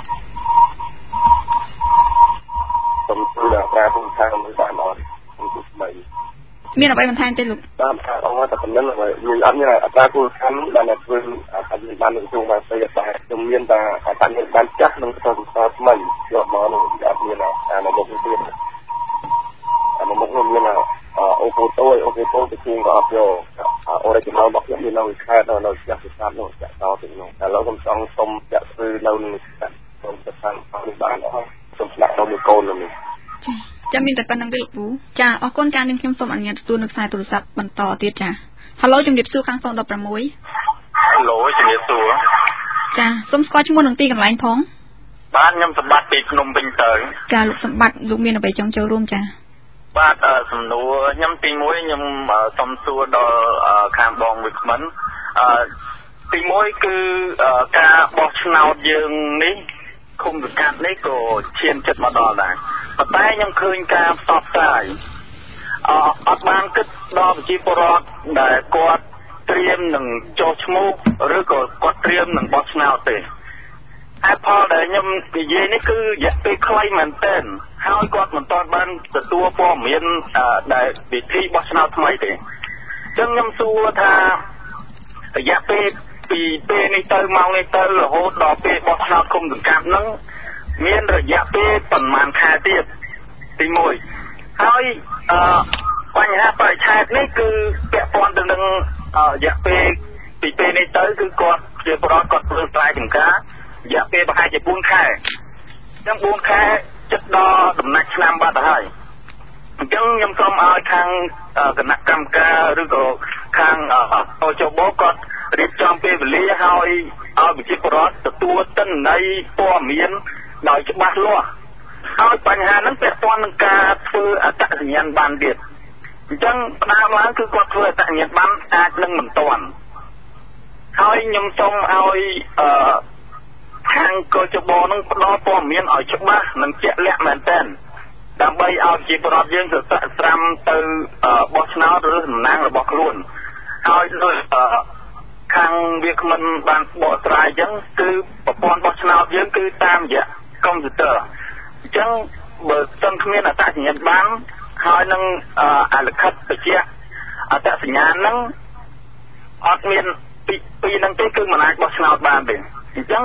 Speaker 6: ខ្ញុំធ្វើដល់ប្រាពុំខាងមួយបានអត់ខ្ញុំធ្វើថ្មី
Speaker 1: មានអ្វីបន្ថែមទេលោក
Speaker 6: បាទអរតែប៉ុណ្្នឹងហើយមានអត់មានអត្រាគោលខាងបានធ្វើអាចបាននឹងជួងបានស្អីតែខ្ញុំមានតែអត្តញ្ញាណបានចាស់នឹងទៅទៅថ្មីយកមកនឹងអត់មានអាមកមុខទៀតអាមកមុខនោះមានអូពូតូអូពូតូទៅជួងក៏អត់យកអូរ៉េចំណោមកខ្ញុំមាននៅខេត្តនៅផ្ទះស្ថាបនោះចាក់តទៅនោះតែឥឡូវខ្ញុំចង់សុំចាក់ធ្វើនៅនឹងខ្ញុំទៅខាងនេះបានអត់ខ្ញុំស្នាក់នៅមួយកូននោះ
Speaker 1: ចាមានតែប៉ុណ្្នឹងទេលោកពូចាអរគុណការនឹងខ្ញុំសូមអនុញ្ញាតទទួលនៅខ្សែទូរស័ព្ទបន្តទៀតចាហៅឡូជំរាបសួរខាងសងដប់ប្រាំមួយ
Speaker 7: ហៅឡូជំរាបសួរ
Speaker 1: ចាសូមស្គាល់ឈ្មោះនឹងទីកន្លែងផង
Speaker 7: បាទខ្ញុំសម្បត្តិពីភ្នំពេញទៅ
Speaker 1: ចាលោកសម្បត្តិលោកមានអ្វីចង់ចូលរួមចា
Speaker 7: បាទសំណួរខ្ញុំទីមួយខ្ញុំសុំសួរដល់ខាងបងវិក្មិនអឺទីមួយគឺការបោះឆ្នោតយើងនេះគុំសង្កាត់នេះក៏ឈានចិត្តមកដល់ដែរប៉ុន្តែខ្ញុំឃើញការផ្សព្វផ្សាយអអត់បានគិតដល់ប្រជាពលរដ្ឋដែលគាត់ត្រៀមនឹងចុះឈ្មោះឬក៏គាត់ត្រៀមនឹងបោះឆ្នោតទេហេតុផលដែលខ្ញុំនិយាយនេះគឺរយៈពេលខ្លីមែនទែនហើយគាត់មិនទាន់បានទទួលព័ត៌មានដែលវិធីបោះឆ្នោតថ្មីទេអញ្ចឹងខ្ញុំសួរថារយៈពេលពីពេលនេះទៅម៉ោងនេះទៅរហូតដល់ពេលបោះឆ្នោតគុំសង្កាត់ហ្នឹងមានរយៈពេលប្រហែលខែទៀតទីមួយហើយអឺបញ្ហាបរិឆេទនេះគឺពាក់ព័ន្ធទៅនឹងរយៈពេលពីពេលនេះទៅគឺគាត់ជាប្រវត្តិគាត់ធ្វើស្រែចម្ការរយៈពេលប្រហែលជាបួនខែអញ្ចឹងបួនខែចិត្តដល់ដំណាច់ឆ្នាំបាត់ទៅហើយអញ្ចឹងខ្ញុំសូមឲ្យខាងគណៈកម្មការឬក៏ខាងអចបគាត់រៀបចំពេលវេលាឲ្យឲ្យប្រជាពលរដ្ឋទទួលទិន្នន័យព័ត៌មានដោយច្បាស់លាស់ហើយបញ្ហាហ្នឹងពាក់ព័ន្ធនឹងការធ្វើអត្តសញ្ញាណប័ណ្ណទៀតអញ្ចឹងផ្ដើមឡើងគឺគាត់ធ្វើអត្តសញ្ញាណប័ណ្ណអាចនឹងមិនទាន់ហើយខ្ញុំសូមឲ្យអឺខាងកចបនឹងផ្ដល់ព័ត៌មានឲ្យច្បាស់និងជាក់លាក់មែនទែនដើម្បីឲ្យជាប្រវត្តិយើងទៅស្រាក់ស្រាំទៅបោះឆ្នោតឬតំណាងរបស់ខ្លួនហើយដោយខាងវាគ្មិនបានបកស្រាយអញ្ចឹងគឺប្រព័ន្ធបោះឆ្នោតយើងគឺតាមរយៈកុំព្យូទ័រអញ្ចឹងបើសិនគ្មានអត្តសញ្ញាណប័ណ្ណហើយនឹងអាលិខិតបញ្ជាក់អត្តសញ្ញាណហ្នឹងអត់មានពីពីហ្នឹងទេគឺមិនអាចបោះឆ្នោតបានទេអញ្ចឹង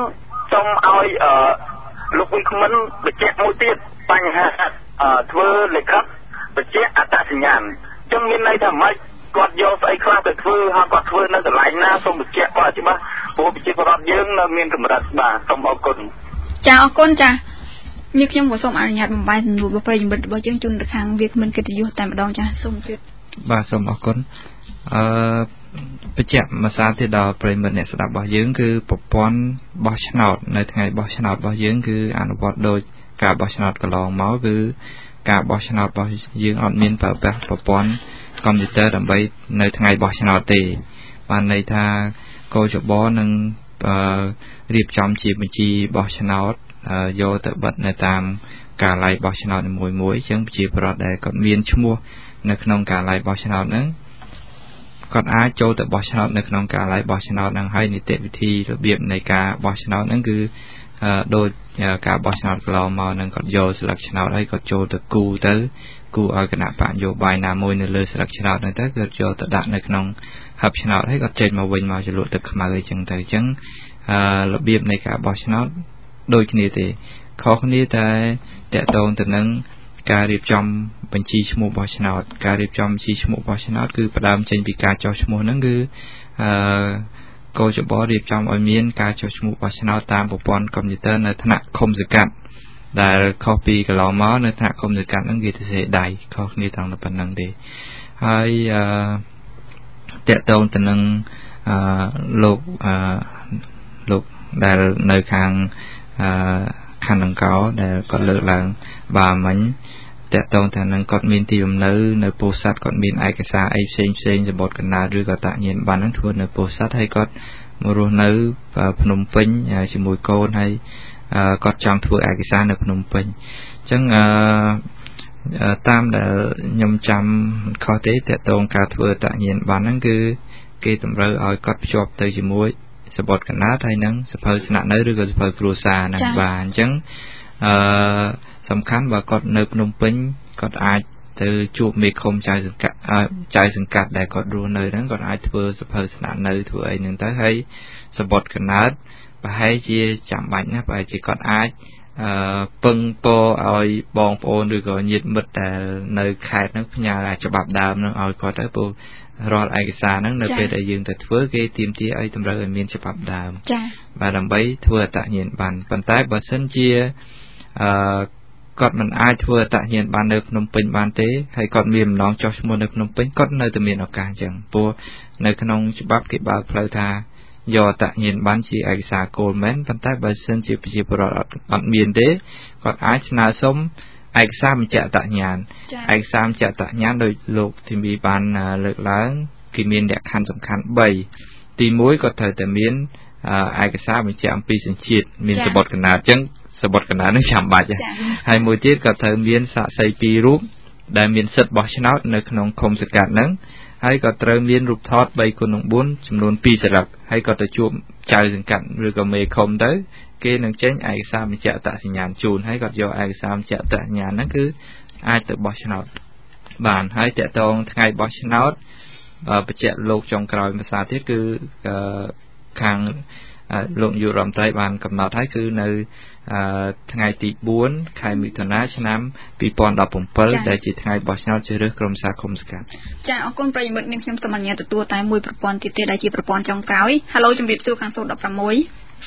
Speaker 7: សូមឲ្យអឺលោកវិក្កាមិនបញ្ជាក់មួយទៀតបញ្ហាអឺធ្វើលិខិតបញ្ជាក់អត្តសញ្ញាណចឹងមានន័យថាម៉េចគាត់យកស្អីខ្លះទៅធ្វើហើយគាត់ធ្វើនៅកន្លែងណាសូមបញ្ជាក់គាត់ច្បាស់ព្រោះប្រជាពលរដ្ឋយើងនៅមានកម្រិតបាទសូមអរគុណ
Speaker 1: ចាអរគុណចានេះខ្ញុំក៏សូមអនុញ្ញាតបំបីសំណួររបស់ប្រិយមិត្តរបស់យើងជូនទៅខាងវាគ្មិនកិត្តិយសតែម្ដងចាសូមទៀត
Speaker 3: បាទសូមអរគុណអឺបញ្ជាក់មួយសារទៀតដល់ប្រិយមិត្តអ្នកស្ដាប់របស់យើងគឺប្រព័ន្ធបោះឆ្នោតនៅថ្ងៃបោះឆ្នោតរបស់យើងគឺអនុវត្តដោយការបោះឆ្នោតកន្លងមកគឺការបោះឆ្នោតរបស់យើងអត់មានប្រើប្រាស់ប្រព័ន្ធកុំព្យូទ័រដើម្បីនៅថ្ងៃបោះឆ្នោតទេបានន័យថាកោចបនឹងរៀបចំជាបញ្ជីបោះឆ្នោតយកទៅបិទនៅតាមកាឡៃបោះឆ្នោតនីមួយៗអញ្ចឹងប្រជាពលរដ្ឋដែលគាត់មានឈ្មោះនៅក្នុងកាឡៃបោះឆ្នោតហ្នឹងគាត់អាចចូលទៅបោះឆ្នោតនៅក្នុងកាឡៃបោះឆ្នោតហ្នឹងហើយនីតិវិធីរបៀបនៃការបោះឆ្នោតហ្នឹងគឺដោយការបោះឆ្នោតកន្លងមកហ្នឹងគាត់យកស្លឹកឆ្នោតហើយគាត់ចូលទៅគូទៅគូឲ្យគណៈបកនយោបាយណាមួយនៅលើស្លឹកឆ្នោតហ្នឹងទៅគាត់យកទៅដាក់នៅក្នុងហឹបឆ្នោតហើយគាត់ចេញមកវិញមកចលក់ទឹកខ្មៅអីចឹងទៅអញ្ចឹងរបៀបនៃការបោះឆ្នោតដូចគ្នាទេខុសគ្នាតែតកតងទៅនឹងការរៀបចំបញ្ជីឈ្មោះបោះឆ្នោតការរៀបចំបញ្ជីឈ្មោះបោះឆ្នោតគឺផ្ដើមចេញពីការចុះឈ្មោះហ្នឹងគឺអឺកោចបរៀបចំឲ្យមានការចុះឈ្មោះបោះឆ្នោតតាមប្រព័ន្ធកុំព្យូទ័រនៅថ្នាក់ឃុំសង្កាត់ដែលខុសពីកន្លងមកនៅថ្នាក់ឃុំសង្កាត់ហ្នឹងគេទៅសេដៃខុសគ្នាត្រង់តែប៉ុណ្្នឹងទេហើយអឺតកតងទៅនឹងអឺលោកអឺលោកដែលនៅខាងអឺខណ្ឌអង្គរដែលគាត់លើកឡើងបាទមិញតកតងថានឹងគាត់មានទីលំនៅនៅពោធិ៍សាត់គាត់មានឯកសារអីផ្សេងផ្សេងសម្បត្តិកណ្ដាលឬក៏តញ្ញាណប័ណ្ណហ្នឹងធ្វើនៅពោធិ៍សាត់ហើយគាត់មករស់នៅភ្នំពេញជាមួយកូនហើយគាត់ចង់ធ្វើឯកសារនៅភ្នំពេញអញ្ចឹងអឺតាមដែលខ្ញុំចាំខុសទេតកតងការធ្វើតញ្ញាណប័ណ្ណហ្នឹងគឺគេតម្រូវឲ្យគាត់ភ្ជាប់ទៅជាមួយសបត់កណ្ដាលហើយនឹងសភៅស្នាក់នៅឬក៏សភៅគ្រួសារហ្នឹងបាទអញ្ចឹងអឺសំខាន់បើគាត់នៅភ្នំពេញគាត់អាចទៅជួបមេឃុំចៅសង្កាត់ចៅសង្កាត់ដែលគាត់រស់នៅហ្នឹងគាត់អាចធ្វើសភៅស្នាក់នៅធ្វើអីហ្នឹងទៅហើយសបត់កណ្ដាលប្រហែលជាចាំបាច់ណាស់ប្រហែលជាគាត់អាចអឺពឹងពរឲ្យបងប្អូនឬក៏ញាតិមិត្តដែលនៅខេត្តហ្នឹងផ្ញើច្បាប់ដើមហ្នឹងឲ្យគាត់ទៅព្រោះរាល់ឯកសារហ្នឹងនៅពេលដែលយើងទៅធ្វើគេទាមទារឲ្យតម្រូវឲ្យមានច្បាប់ដើមចា៎បាទដើម្បីធ្វើអត្តញ្ញាណប័ណ្ណប៉ុន្តែបើសិនជាអឺគាត់មិនអាចធ្វើអត្តញ្ញាណប័ណ្ណនៅភ្នំពេញបានទេហើយគាត់មានម្ដងចុះឈ្មោះនៅភ្នំពេញគាត់នៅតែមានឱកាសអញ្ចឹងព្រោះនៅក្នុងច្បាប់គេបើកផ្លូវថាយកអត្តញ្ញាណប័ណ្ណជាឯកសារគោលមែនប៉ុន្តែបើសិនជាប្រជាពលរដ្ឋអត់មានទេគាត់អាចស្នើសុំឯកសារបញ្ជាក់អត្តញ្ញាណឯកសារបញ្ជាក់អត្តញ្ញាណដោយលោកធីមីបានលើកឡើងគេមានលក្ខខណ្ឌសំខាន់បីទីមួយគាត់ត្រូវតែមានឯកសារបញ្ជាក់អំពីសញ្ជាតិមានសបត់កណ្ដាលអញ្ចឹងសបត់កណ្ដាលនឹងចាំបាច់ហើយមួយទៀតគាត់ត្រូវមានសាក្សីពីររូបដែលមានសិទ្ធិបោះឆ្នោតនៅក្នុងឃុំសង្កាត់ហ្នឹងហើយក៏ត្រូវមានរូបថតបីគុណនឹងបួនចំនួនពីរសន្លឹកហើយក៏ទៅជួបចៅសង្កាត់ឬក៏មេឃុំទៅគេនឹងចេញឯកសារបញ្ជាក់អត្តសញ្ញាណជូនហើយគាត់យកឯកសារបញ្ជាក់អត្តសញ្ញាណហ្នឹងគឺអាចទៅបោះឆ្នោតបានហើយតកតងថ្ងៃបោះឆ្នោតបញ្ជាក់លោកចុងក្រោយភាសាទៀតគឺខាងលោកនាយករដ្ឋមន្ត្រីបានកំណត់ហើយគឺនៅថ្ងៃទីបួនខែមិថុនាឆ្នាំពីរពាន់ដប់ប្រាំដែលជាថ្ងៃបោះឆ្នោតជ្រើសរើសក្រុមសាឃុំសង្កាត់
Speaker 1: ចាអរគុណប្រិយមិត្តនាងខ្ញុំសូមអនុញ្ញាតទទួលតែមួយប្រព័ន្ធទៀតទេដែលជាប្រព័ន្ធចុងក្រោយ Halo ជំរាបសួរខាងសូដប់ប្រាំមួយ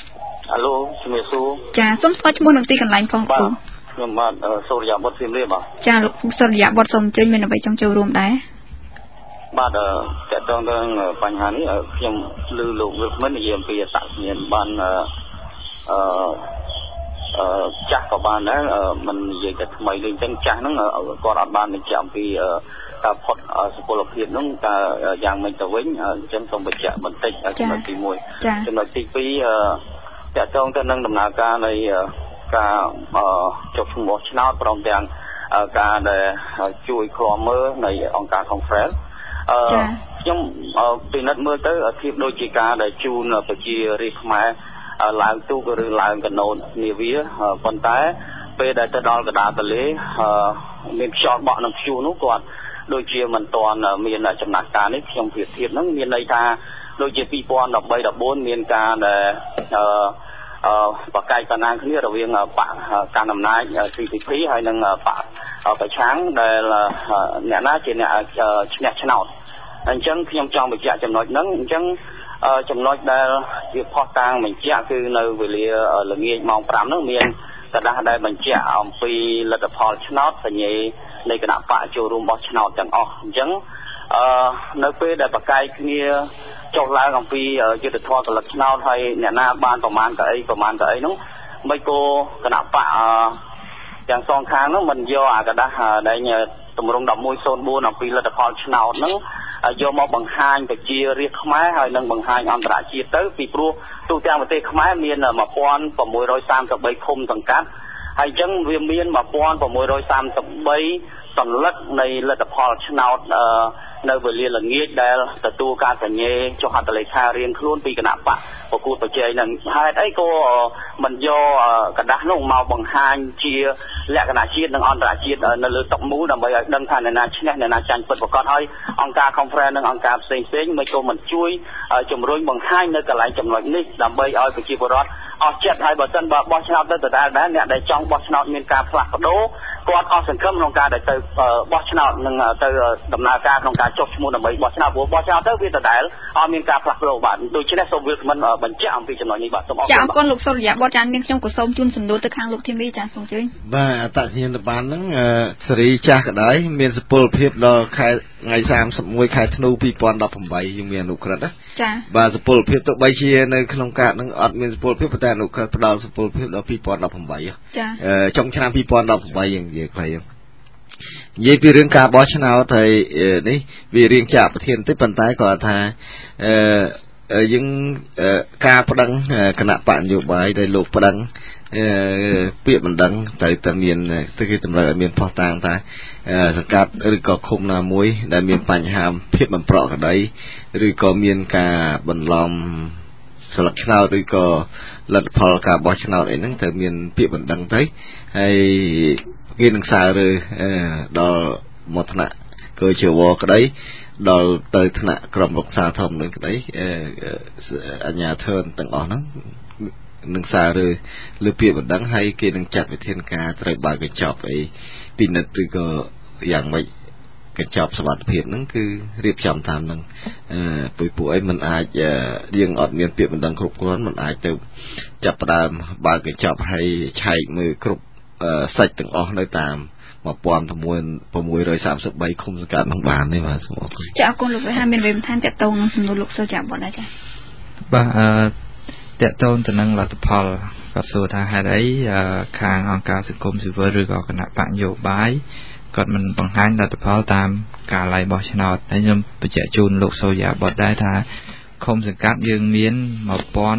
Speaker 7: Halo ជំរាបសួរ
Speaker 1: ចាសូមស្គាល់ឈ្មោះនិងទីកន្លែងផងគ្រូ
Speaker 7: ខ្ញុំបាទសូរិយាបុត្រសៀមរាបបាទ
Speaker 1: ចាលោកសូរិយាបុត្រសូមអញ្ជើញមានអ្វីចង់ចូលរួមដែរ
Speaker 7: បាទតើតើតើបញ្ហានេះខ្ញុំឮលោកវិក្កាមិននិយាយអំពីអត្តសញ្ញាណបានអឺអឺចាស់ក៏បានដែរមិននិយាយតែថ្មីដូចអញ្ចឹងចាស់ហ្នឹងគាត់អត់បានបញ្ជាក់អំពីការផុតសុពលភាពហ្នឹងតើយ៉ាងម៉េចទៅវិញអញ្ចឹងសូមបញ្ជាក់បន្តិចចំណុចទីមួយចំណុចទីពីរតើតើទៅនឹងដំណើរការនៃការចុះឈ្មោះឆ្នោតព្រមទាំងការដែលជួយឃ្លាំមើលនៃអង្គការ Conference អឺខ្ញុំពិនិត្យមើលទៅធៀបដូចជាការដែលជូនប្រជារាស្ត្រខ្មែរឡើងទូកឬឡើងកណូតនាវាប៉ុន្តែពេលដែលទៅដល់កណ្ដាលទន្លេមានខ្យល់បក់និងព្យុះនោះគាត់ដូចជាមិនទាន់មានចំណាត់ការនេះខ្ញុំប្រៀបធៀបហ្នឹងមានន័យថាដូចជាពីរពាន់ដប់បីដប់បួនមានការដែលអឺបកកាយបណ្ណាគ្នារវាងបកកាន់អំណាច ซี พี พี ហើយនឹងបកប្រឆាំងដែលអ្នកណាជាអ្នកឈ្នះឆ្នោតអញ្ចឹងខ្ញុំចង់បញ្ជាក់ចំណុចហ្នឹងអញ្ចឹងចំណុចដែលជាផុសតាងបញ្ជាក់គឺនៅវេលាល្ងាចម៉ោង 5 ហ្នឹងមានកដាស់ដែលបញ្ជាក់អំពីលទ្ធផលឆ្នោតសញ្ញានៃគណៈបកចូលរួមបោះឆ្នោតទាំងអស់អញ្ចឹងអឺនៅពេលដែលបកកាយគ្នាចុះឡើងអំពីយុទ្ធធម៌ផលិតឆ្នោតហើយអ្នកណាបានប្រមាណទៅអីប្រមាណទៅអីហ្នឹងមិនក៏គណៈបកទាំងសងខាងហ្នឹងមិនយកអាកដាស់ដែលតម្រង់ 1104 អំពីលទ្ធផលឆ្នោតហ្នឹងយកមកបង្ហាញប្រជារាស្ត្រខ្មែរហើយនឹងបង្ហាញអន្តរជាតិទៅពីព្រោះទូទាំងប្រទេសខ្មែរមាន 1633 ឃុំសង្កាត់ហើយអញ្ចឹងវាមាន 1633 សន្លឹកនៃលទ្ធផលឆ្នោតនៅវេលាល្ងាចដែលទទួលការសញ្ញេចុះហត្ថលេខារៀងខ្លួនពីគណៈបកប្រកួតប្រជែងនឹងហេតុអីក៏មិនយកกระดาษនោះមកបង្ហាញជាលក្ខណៈជាតិនិងអន្តរជាតិនៅលើតុមូលដើម្បីឲ្យដឹងថាអ្នកណាឈ្នះអ្នកណាចាញ់ពិតប្រាកដហើយអង្គការ conference និងអង្គការផ្សេងផ្សេងមិនក៏មិនជួយជំរុញបង្ហាញនៅកន្លែងចំណុចនេះដើម្បីឲ្យប្រជាពលរដ្ឋអស់ចិត្តហើយបើសិនបើបោះឆ្នោតទៅដដែលដែរអ្នកដែលចង់បោះឆ្នោតមានការផ្លាស់ប្ដូរគាត់អស់សង្ឃឹមក្នុងការដែលទៅបោះឆ្នោតនិងទៅដំណើរការក្នុងការចុះឈ្មោះដើម្បីបោះឆ្នោតព្រោះបោះឆ្នោតទៅវាដដែលអត់មានការផ្លាស់ប្ដូរបាទដូច្នេះសូមវាគ្មិនបញ្ជាក់អំពីចំណុចនេះបាទសូមអរគុណចាអរគុណលោកសុរិយាបុត្រចានាងខ្ញុំក៏សូមជូនសំណួរទៅខាងលោកធីមីចាសូមអញ្ជើញ
Speaker 2: បាទអត្តសញ្ញាណប័ណ្ណហ្នឹងសេរីចាស់ក្តីមានសុពលភាពដល់ខែថ្ងៃ សាមសិបមួយ ខែធ្នូ ពីរពាន់ដប់ប្រាំបីយើងមានអនុក្រឹត្យណាចាបាទសុពលភាពទោះបីជានៅក្នុងកាតហ្នឹងអត់មានសុពលភាពតែអនុក្រឹត្យផ្ដល់សុពលភាពដល់ពីរពាន់ដប់ប្រាំបីចាចុងឆ្នាំពីរពាន់ដប់ប្រាំបីយើងនិយាយខ្លីនិយាយពីរឿងការបោះឆ្នោតហើយនេះវារៀងចាក់ប្រធានតិចប៉ុន្តែគាត់ថាអឺយើងការប្តឹងគណៈបកនយោបាយដែលលោកប្តឹងពាក្យបណ្ដឹងត្រូវតែមានគឺគេតម្រូវឲ្យមានផុសតាងថាសង្កាត់ឬក៏ឃុំណាមួយដែលមានបញ្ហាភាពមិនប្រក្រតីឬក៏មានការបន្លំស្លឹកឆ្នោតឬក៏លទ្ធផលការបោះឆ្នោតអីហ្នឹងត្រូវមានពាក្យបណ្ដឹងទៅហើយគេនឹងសាររើដល់មកថ្នាក់ក៏ជាវក្តីដល់ទៅថ្នាក់ក្រុមរក្សាធម្មនុញ្ញក្តីអញ្ញាធិបទាំងអស់ហ្នឹងនឹងសាររើលើពាក្យបណ្ដឹងហើយគេនឹងចាត់វិធានការត្រូវបើកកញ្ចប់អីពិនិត្យឬក៏យ៉ាងម៉េចកញ្ចប់សុវត្ថិភាពហ្នឹងគឺរៀបចំតាមហ្នឹងអឺពុយពួកអីមិនអាចយើងអត់មានពាក្យបណ្ដឹងគ្រប់គ្រាន់មិនអាចទៅចាប់ផ្ដើមបើកកញ្ចប់ហើយឆែកមើលគ្រប់សាច់ទាំងអស់នៅតាមmột nghìn sáu trăm ba mươi baឃុំសង្កាត់នឹងបានទេបាទសូមអរគុណ
Speaker 1: ចាអរគុណលោកវិហារមានវិមថានតតងនឹងសំណួរលោកសុចាបុតដែរចា
Speaker 3: បាទអឺតតងទៅនឹងលទ្ធផលគាត់សួរថាហេតុអីខាងអង្គការសង្គមស៊ីវិលឬក៏គណៈបកនយោបាយគាត់មិនបង្ហាញលទ្ធផលតាមការឡាយបោះឆ្នោតហើយខ្ញុំបញ្ជាក់ជូនលោកសុយាបុតដែរថាឃុំសង្កាត់យើងមាន một nghìn sáu trăm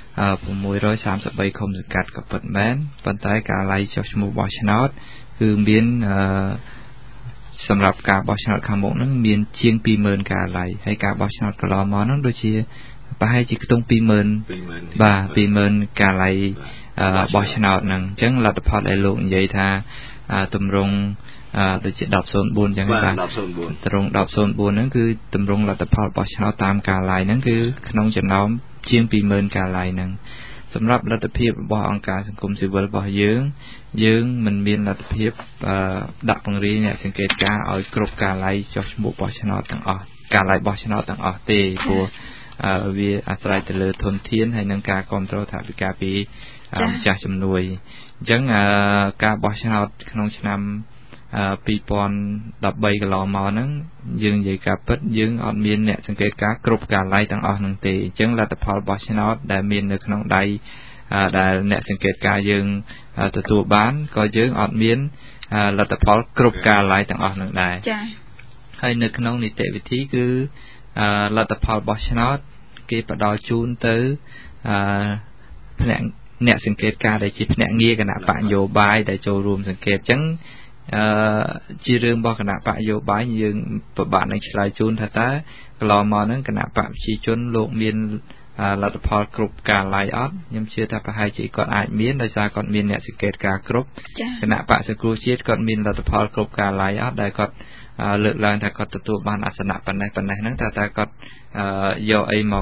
Speaker 3: ba mươi baឃុំសង្កាត់ក៏ពិតមែនប៉ុន្តែការឡាយចុះឈ្មោះបោះឆ្នោតគឺមានសម្រាប់ការបោះឆ្នោតខាងមុខហ្នឹងមានជាង ពីរម៉ឺន ការឡាយហើយការបោះឆ្នោតកន្លងមកហ្នឹងដូចជាប្រហែលជាខ្ទង់ ពីរម៉ឺន បាទ ពីរម៉ឺន ការឡាយបោះឆ្នោតហ្នឹងអញ្ចឹងលទ្ធផលដែលលោកនិយាយថាទម្រង់ដូចជា ដប់ ศูនย์ បួន អញ្ចឹងបាទ ត្រង់ ដប់ ศูនย์ បួន ហ្នឹងគឺទម្រង់លទ្ធផលបោះឆ្នោតតាមការឡាយហ្នឹងគឺក្នុងចំណោមជាង ពីរម៉ឺន ការឡាយហ្នឹងសម្រាប់លទ្ធភាពរបស់អង្គការសង្គមស៊ីវិលរបស់យើងយើងមិនមានលទ្ធភាពដាក់ពង្រាយអ្នកសង្កេតការណ៍ឲ្យគ្រប់ការឡាយចុះឈ្មោះបោះឆ្នោតទាំងអស់ការឡាយបោះឆ្នោតទាំងអស់ទេព្រោះវាអាស្រ័យទៅលើធនធានហើយនឹងការគ្រប់គ្រងថវិកាពីម្ចាស់ជំនួយអញ្ចឹងការបោះឆ្នោតក្នុងឆ្នាំពីរពាន់ដប់បីកន្លងមកហ្នឹងយើងនិយាយការពិតយើងអត់មានអ្នកសង្កេតការណ៍គ្រប់ការឡាយទាំងអស់ហ្នឹងទេអញ្ចឹងលទ្ធផលបោះឆ្នោតដែលមាននៅក្នុងដៃដែលអ្នកសង្កេតការណ៍យើងទទួលបានក៏យើងអត់មានលទ្ធផលគ្រប់ការឡាយទាំងអស់ហ្នឹងដែរចា៎ហើយនៅក្នុងនីតិវិធីគឺលទ្ធផលបោះឆ្នោតគេផ្ដល់ជូនទៅភ្នាក់អ្នកសង្កេតការណ៍ដែលជាភ្នាក់ងារគណៈបកនយោបាយដែលចូលរួមសង្កេតអញ្ចឹងអឺជារឿងរបស់គណៈបកនយោបាយយើងពិបាកនឹងឆ្លើយជូនថាតើកន្លងមកហ្នឹងគណៈបកប្រជាជនលោកមានលទ្ធផលគ្រប់ការឡាយអត់ខ្ញុំជឿថាប្រហែលជាគាត់អាចមានដោយសារគាត់មានអ្នកសង្កេតការណ៍គ្រប់គណៈបកសង្គ្រោះជាតិគាត់មានលទ្ធផលគ្រប់ការឡាយអត់ដែលគាត់លើកឡើងថាគាត់ទទួលបានអាសនៈប៉ុណ្ណេះប៉ុណ្ណេះហ្នឹងថាតើគាត់យកអីមកគិត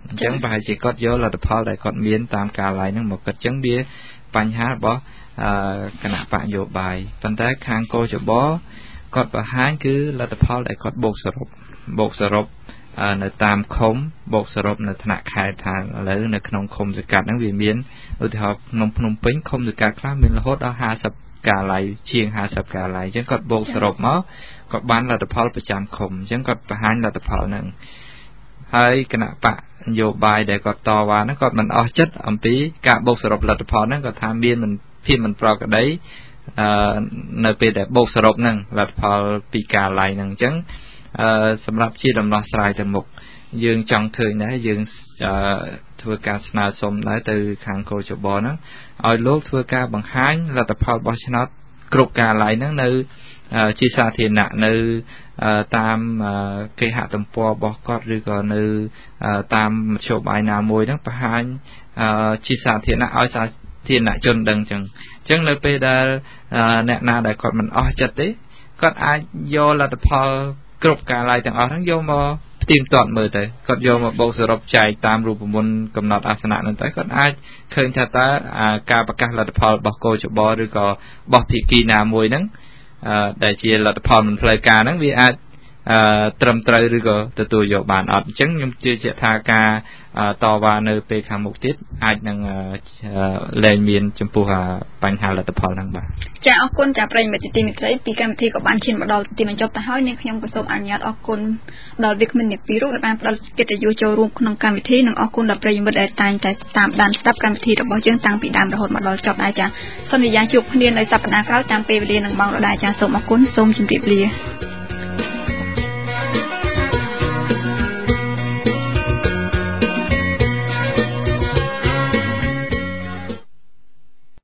Speaker 3: អញ្ចឹងប្រហែលជាគាត់យកលទ្ធផលដែលគាត់មានតាមការឡាយហ្នឹងមកគិតអញ្ចឹងវាបញ្ហារបស់គណៈបកនយោបាយប៉ុន្តែខាងកោចបគាត់បង្ហាញគឺលទ្ធផលដែលគាត់បូកសរុបបូកសរុបនៅតាមឃុំបូកសរុបនៅថ្នាក់ខេត្តថាឥឡូវនៅក្នុងឃុំសង្កាត់ហ្នឹងវាមានឧទាហរណ៍ក្នុងភ្នំពេញឃុំសង្កាត់ខ្លះមានរហូតដល់ห้าสิบការឡាយជាងห้าสิบការឡាយអញ្ចឹងគាត់បូកសរុបមកគាត់បានលទ្ធផលប្រចាំឃុំអញ្ចឹងគាត់បង្ហាញលទ្ធផលហ្នឹងហើយគណៈបកនយោបាយដែលគាត់តវ៉ាហ្នឹងគាត់មិនអស់ចិត្តអំពីការបូកសរុបលទ្ធផលហ្នឹងគាត់ថាមានមិនភាពមិនប្រក្រតីអឺនៅពេលដែលបូកសរុបហ្នឹងលទ្ធផលពីការឡាយហ្នឹងអញ្ចឹងអឺសម្រាប់ជាដំណោះស្រាយទៅមុខយើងចង់ឃើញដែរយើងធ្វើការស្នើសុំដែរទៅខាងកោចបហ្នឹងឲ្យលោកធ្វើការបង្ហាញលទ្ធផលបោះឆ្នោតគ្រប់ការឡាយហ្នឹងនៅជាសាធារណៈនៅតាមគេហទំព័ររបស់គាត់ឬក៏នៅតាមមធ្យោបាយណាមួយហ្នឹងបង្ហាញជាសាធារណៈឲ្យសាធារណជនដឹងអញ្ចឹងអញ្ចឹងនៅពេលដែលអ្នកណាដែលគាត់មិនអស់ចិត្តទេគាត់អាចយកលទ្ធផលគ្រប់ការឡាយទាំងអស់ហ្នឹងយកមកផ្ទៀងផ្ទាត់មើលទៅគាត់យកមកបូកសរុបចែកតាមរូបមន្តកំណត់អាសនៈហ្នឹងទៅគាត់អាចឃើញថាតើការប្រកាសលទ្ធផលរបស់កោចបឬក៏របស់ភាគីណាមួយហ្នឹងដែលជាលទ្ធផលមិនផ្លូវការហ្នឹងវាអាចត្រឹមត្រូវឬក៏ទទួលយកបានអត់អញ្ចឹងខ្ញុំជឿជាក់ថាការតវ៉ានៅពេលខាងមុខទៀតអាចនឹងលែងមានចំពោះបញ្ហាលទ្ធផលហ្នឹងបាទ
Speaker 1: ចាអរគុណចាប្រិយមិត្តទីមេត្រីពីកម្មវិធីក៏បានឈានមកដល់ទីបញ្ចប់ទៅហើយនាងខ្ញុំក៏សូមអនុញ្ញាតអរគុណដល់វិក្កាមអ្នកពីររូបដែលបានផ្ដល់កិត្តិយសចូលរួមក្នុងកម្មវិធីនិងអរគុណដល់ប្រិយមិត្តដែលតែងតែតាមដានស្ដាប់កម្មវិធីរបស់យើងតាំងពីដើមរហូតមកដល់ចប់ដែរចាសន្យាជួបគ្នានៅសប្តាហ៍ក្រោយតាមពេលវេលានឹងម៉ោងដដែលចាសសូមអរគុណសូមជម្រាបលា